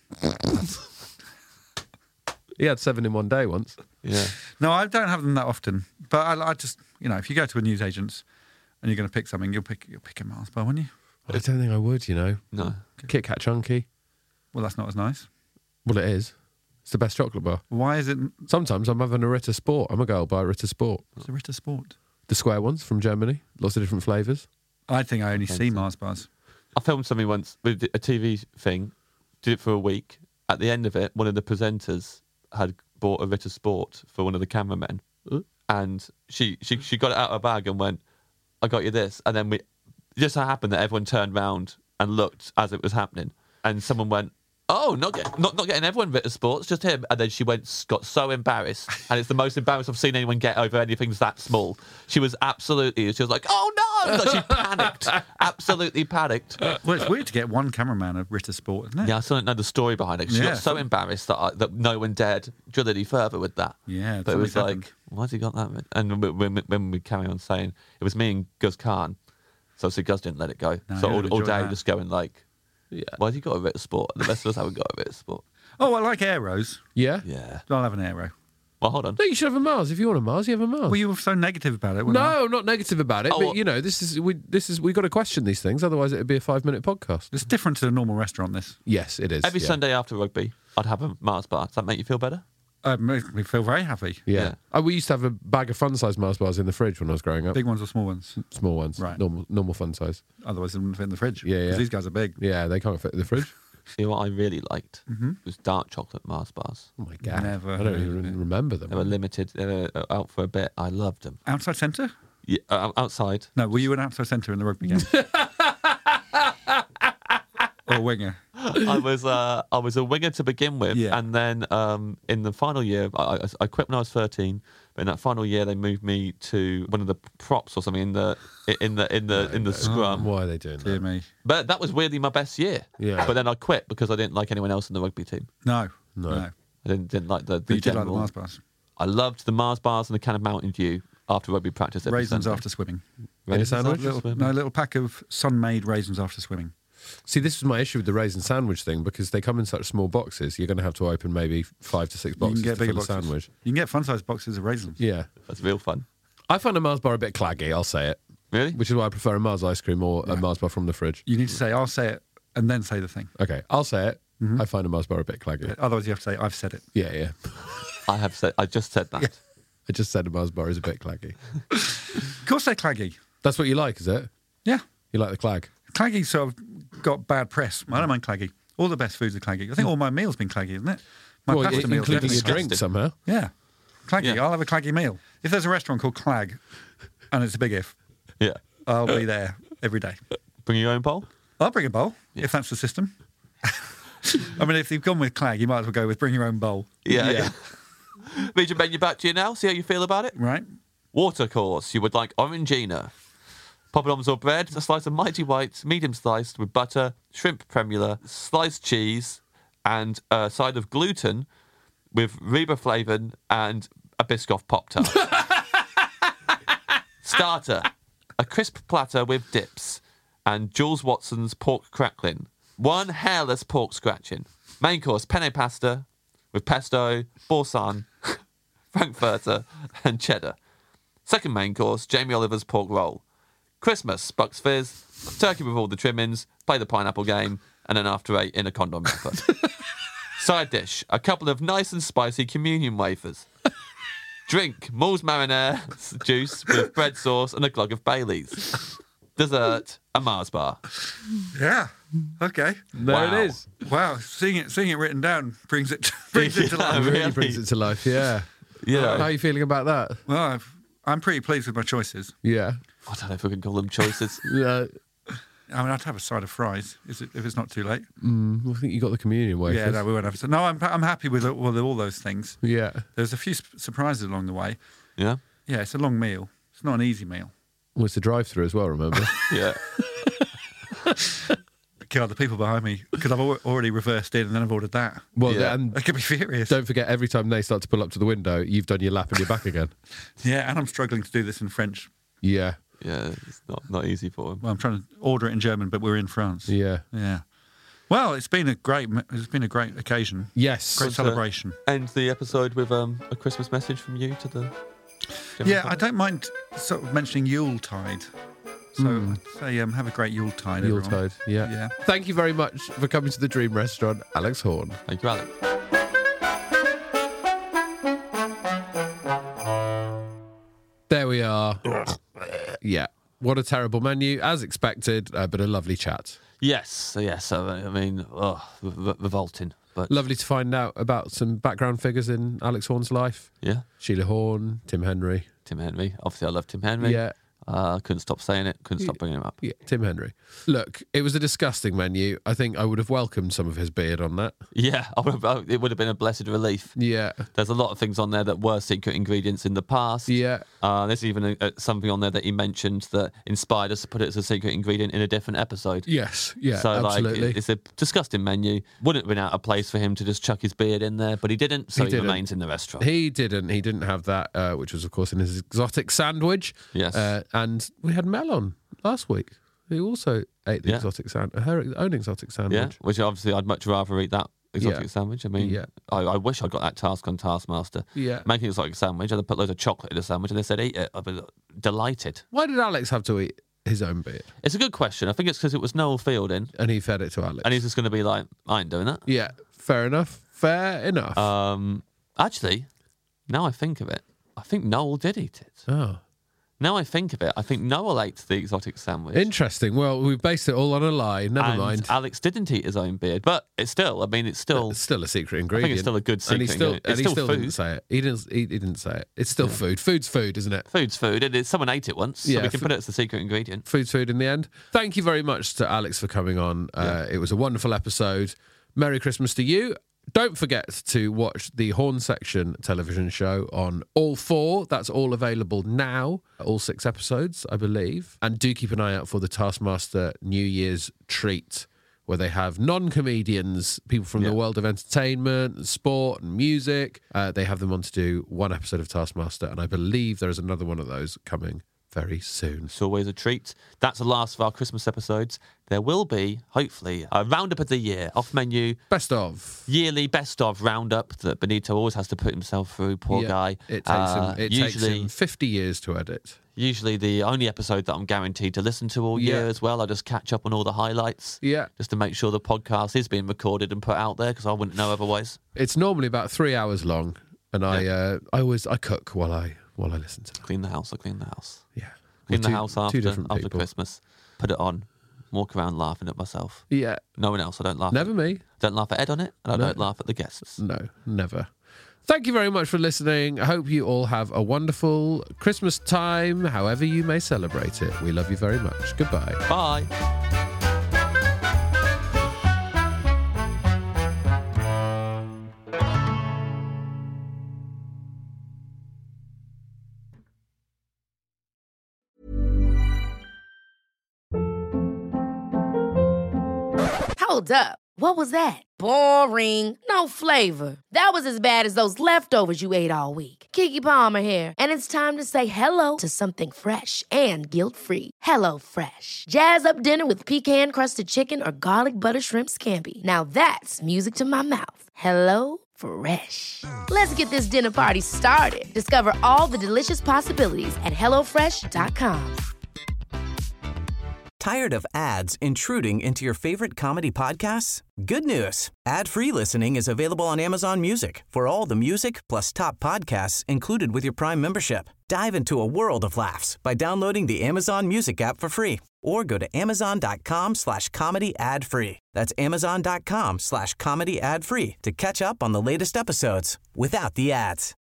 He had seven in one day once. Yeah. No, I don't have them that often, but I, I just, you know, if you go to a newsagent's and you're going to pick something, you'll pick you'll pick a Mars bar, won't you? I don't think I would, you know. No. Kit Kat Chunky. Well, that's not as nice. Well, it is. It's the best chocolate bar. Why is it? Sometimes I'm having a Ritter Sport. I'm a girl buy a Ritter Sport. It's a Ritter Sport. The square ones from Germany. Lots of different flavours. I think I only see Mars bars. I filmed something once with a T V thing, did it for a week. At the end of it, one of the presenters had bought a Ritter Sport for one of the cameramen. And she, she, she got it out of her bag and went, "I got you this." And then we, it just so happened that everyone turned round and looked as it was happening. And someone went, "Oh, not get, not not getting everyone Ritter Sports, just him." And then she went, got so embarrassed, and it's the most embarrassed I've seen anyone get over anything that small. She was absolutely, she was like, "Oh no!" Like she panicked, absolutely panicked. Well, it's weird to get one cameraman a Ritter Sport, isn't it? Yeah, I still don't know the story behind it. She Yeah. got so embarrassed that I, that no one dared drill any further with that. Yeah, but it was something like, happened. why's he got that? With? And when, when, when we carry on saying it was me and Guz Khan, so obviously Guz didn't let it go. No, so he all, would all enjoy day that. just going like, Yeah. "Why's he got a bit of sport? And the rest of us haven't got a bit of sport." Oh, I like aeros. Yeah? Yeah. I'll have an aero. Well, hold on. No, you should have a Mars. If you want a Mars, you have a Mars. Well, you were so negative about it. weren't I? no, not negative about it. Oh, but well- you know, this is we. This is we got to question these things. Otherwise, it would be a five-minute podcast. It's different to a normal restaurant, this. Yes, it is. Every yeah. Sunday after rugby, I'd have a Mars bar. Does that make you feel better? Uh, makes me feel very happy. Yeah. Yeah. Oh, we used to have a bag of fun-size Mars bars in the fridge when I was growing up. Big ones or small ones? Small ones, Right. Normal, normal fun size. Otherwise, they wouldn't fit in the fridge. Yeah, yeah. 'Cause these guys are big. Yeah, they can't fit in the fridge. You know what I really liked Mm-hmm. was dark chocolate Mars bars. Oh my god! Never I don't heard even of it. remember them. They were limited. They were uh, out for a bit. I loved them. Outside centre? Yeah, uh, outside. No, were you an outside centre in the rugby game? Or a winger? I was uh, I was a winger to begin with, Yeah. and then um, in the final year, I, I, I quit when I was thirteen. But in that final year, they moved me to one of the props or something in the in the in the in the scrum. Why are they doing Dear that? me. But that was weirdly my best year. Yeah. But then I quit because I didn't like anyone else in the rugby team. No. No. No. I didn't didn't like the, But the you did like the general. Mars bars. I loved the Mars bars and the can of Mountain Dew after rugby practice. every Raisins Sunday. after swimming. Raisins sandwich? after Little, swimming. no, a little pack of sun-made raisins after swimming. See, this is my issue with the raisin sandwich thing because they come in such small boxes. You're going to have to open maybe five to six You boxes can get to bigger fill a boxes. sandwich. You can get fun-sized boxes of raisins. Yeah, That's real fun. I find a Mars bar a bit claggy. I'll say it, Really? which is why I prefer a Mars ice cream or a Mars bar from the fridge. You need to say, "I'll say it," and then say the thing. Okay, I'll say it. Mm-hmm. I find a Mars bar a bit claggy. Otherwise, you have to say, "I've said it." Yeah, yeah. I have said. I just said that. I just said a Mars bar is a bit claggy. Of course they're claggy. That's what you like, is it? Yeah. You like the clag? Claggy sort of got bad press. I don't mind claggy. All the best foods are claggy. I think all my meals been claggy, isn't it? My well, pasta i- meals including your definitely. drink somehow. Yeah. Claggy. Yeah. I'll have a claggy meal. If there's a restaurant called Clag, and it's a big if, Yeah. I'll be there every day. Bring your own bowl. I'll bring a bowl, if that's the system. I mean, if you've gone with Clag, you might as well go with bring your own bowl, Yeah. Yeah. yeah. Read your menu back to you now. See how you feel about it. right? Water course. You would like orangina. Poppadoms or bread. A slice of mighty white, medium sliced with butter, shrimp premiula, sliced cheese, and a side of gluten with riboflavin and a Biscoff Pop Tart. Starter. A crisp platter with dips and Jules Watson's pork crackling. One hairless pork scratching. Main course, penne pasta with pesto, boursin, frankfurter, and cheddar. Second main course, Jamie Oliver's pork roll. Christmas, Bucks Fizz, turkey with all the trimmings, play the pineapple game, and then after eight, in a condom wrapper. Side dish, a couple of nice and spicy communion wafers. Drink, Mull's marinara juice with bread sauce and a glug of Baileys. Dessert, a Mars bar. Yeah. Okay. There Wow. it is. Wow. Seeing it, seeing it written down brings it brings it to Yeah, life. Really Really? brings it to life, yeah. Yeah. How are you feeling about that? Well, I've, I'm pretty pleased with my choices. Yeah. I don't know if we can call them choices. Yeah. I mean, I'd have a side of fries is it, if it's not too late. Mm, I think you got the communion wafers. Yeah, no, we won't have. No, I'm I'm happy with all, with all those things. Yeah. There's a few sp- surprises along the way. Yeah? Yeah, it's a long meal. It's not an easy meal. Well, it's the drive-through as well, remember? Yeah. God, the people behind me, because I've al- already reversed in and then I've ordered that. Well, Yeah. and They could be furious. don't forget, every time they start to pull up to the window, you've done your lap and you're back again. Yeah, and I'm struggling to do this in French. Yeah. Yeah, it's not, not easy for him. Well, I'm trying to order it in German, but we're in France. Yeah. Yeah. Well, it's been a great, it's been a great occasion. Yes. Great Want to celebration. End the episode with um, a Christmas message from you to the... Yeah, I don't mind sort of mentioning Yuletide. So I'd say um, have a great Yuletide, everyone. Yuletide. Yeah. Yeah. Thank you very much for coming to the Dream Restaurant, Alex Horn. Thank you, Alex. There we are. Yeah. What a terrible menu, as expected, uh, but a lovely chat. Yes, yes. I mean, oh, re- revolting. But Lovely to find out about some background figures in Alex Horn's life. yeah, Sheila Horn, Tim Henry. Tim Henry. Obviously, I love Tim Henry. Yeah. Uh, couldn't stop saying it. Couldn't stop bringing him up. Yeah, Tim Henry. Look, it was a disgusting menu. I think I would have welcomed some of his beard on that. Yeah, I would have, it would have been a blessed relief. Yeah. There's a lot of things on there that were secret ingredients in the past. Yeah. Uh, there's even a, a, something on there that he mentioned that inspired us to put it as a secret ingredient in a different episode. Yes. Yeah, so absolutely. like, it- it's a disgusting menu. Wouldn't have been out of place for him to just chuck his beard in there, but he didn't. So He he, didn't. remains in the restaurant. He didn't. He didn't have that, uh, which was, of course, in his exotic sandwich. Yes. Uh, and we had Mel on last week, who also ate the Yeah. exotic sandwich, her own exotic sandwich. Yeah, which obviously I'd much rather eat that exotic Yeah. sandwich. I mean, Yeah. I, I wish I got that task on Taskmaster. Yeah. Making an exotic sandwich, and I put loads of chocolate in the sandwich, and they said eat it. I'd be delighted. Why did Alex have to eat his own beard? It's a good question. I think it's because it was Noel Fielding, And he fed it to Alex. and he's just going to be like, I ain't doing that. Yeah, fair enough. Fair enough. Um, actually, now I think of it, I think Noel did eat it. oh. Now I think of it, I think Noel ate the exotic sandwich. Interesting. Well, we've based it all on a lie. Never and mind. Alex didn't eat his own beard, but it's still, I mean, it's still. It's still a secret I ingredient. think it's still a good And he secret still, ingredient. and It's he still still food. didn't say it. He didn't. He, he didn't say it. It's still food. Food's food, isn't it? Food's food, and it, someone ate it once, so Yeah, we can fo- put it as a secret ingredient. Food's food in the end. Thank you very much to Alex for coming on. Uh, it was a wonderful episode. Merry Christmas to you. Don't forget to watch the Horn Section television show on All Four. That's all available now. All six episodes, I believe. And do keep an eye out for the Taskmaster New Year's treat, where they have non-comedians, people from Yeah. the world of entertainment and sport and music. Uh, they have them on to do one episode of Taskmaster, and I believe there is another one of those coming very soon. It's always a treat. That's the last of our Christmas episodes. There will be, hopefully, a roundup of the year, off menu, Best of. yearly best of roundup that Benito always has to put himself through. Poor Yeah, guy. It takes Uh, him. It usually, takes him fifty years to edit. usually the only episode that I'm guaranteed to listen to all year Yeah. as well. I just catch up on all the highlights. Yeah. Just to make sure the podcast is being recorded and put out there, because I wouldn't know otherwise. It's normally about three hours long, and I, uh, I always I cook while I while I listen to them. Clean the house. I clean the house. Yeah, Clean We're the two- house two after different after people. Christmas. Put it on. Walk around laughing at myself. Yeah, No one else. I don't laugh. never at, me. Don't laugh at Ed on it, and I No. don't laugh at the guests. No, never. Thank you very much for listening. I hope you all have a wonderful Christmas time, however you may celebrate it. We love you very much. Goodbye. Bye. Hold up. What was that? Boring. No flavor. That was as bad as those leftovers you ate all week. Keke Palmer here, and it's time to say hello to something fresh and guilt-free. Hello Fresh. Jazz up dinner with pecan-crusted chicken or garlic butter shrimp scampi. Now that's music to my mouth. Hello Fresh. Let's get this dinner party started. Discover all the delicious possibilities at hello fresh dot com. Tired of ads intruding into your favorite comedy podcasts? Good news. Ad-free listening is available on Amazon Music for all the music plus top podcasts included with your Prime membership. Dive into a world of laughs by downloading the Amazon Music app for free or go to amazon.com slash comedy ad free. That's amazon.com slash comedy ad free to catch up on the latest episodes without the ads.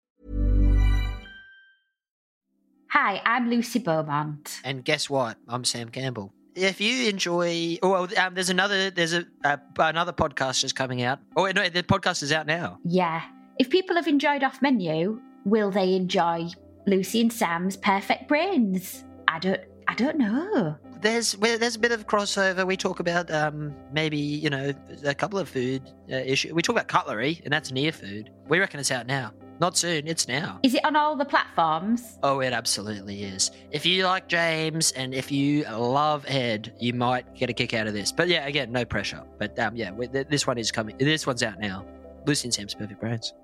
Hi, I'm Lucy Beaumont. And guess what? I'm Sam Campbell. If you enjoy, oh, well, um, there's another, there's a uh, another podcast just coming out. Oh, no, the podcast is out now. Yeah. If people have enjoyed Off Menu, will they enjoy Lucy and Sam's Perfect Brains? I don't, I don't know. There's well, there's a bit of crossover. We talk about um, maybe, you know, a couple of food uh, issues. We talk about cutlery, and that's near food. We reckon it's out now. Not soon, it's now. Is it on all the platforms? Oh, it absolutely is. If you like James and if you love Ed, you might get a kick out of this. But yeah, again, no pressure. But um, yeah, this one is coming. This one's out now. Lucy and Sam's Perfect Brains.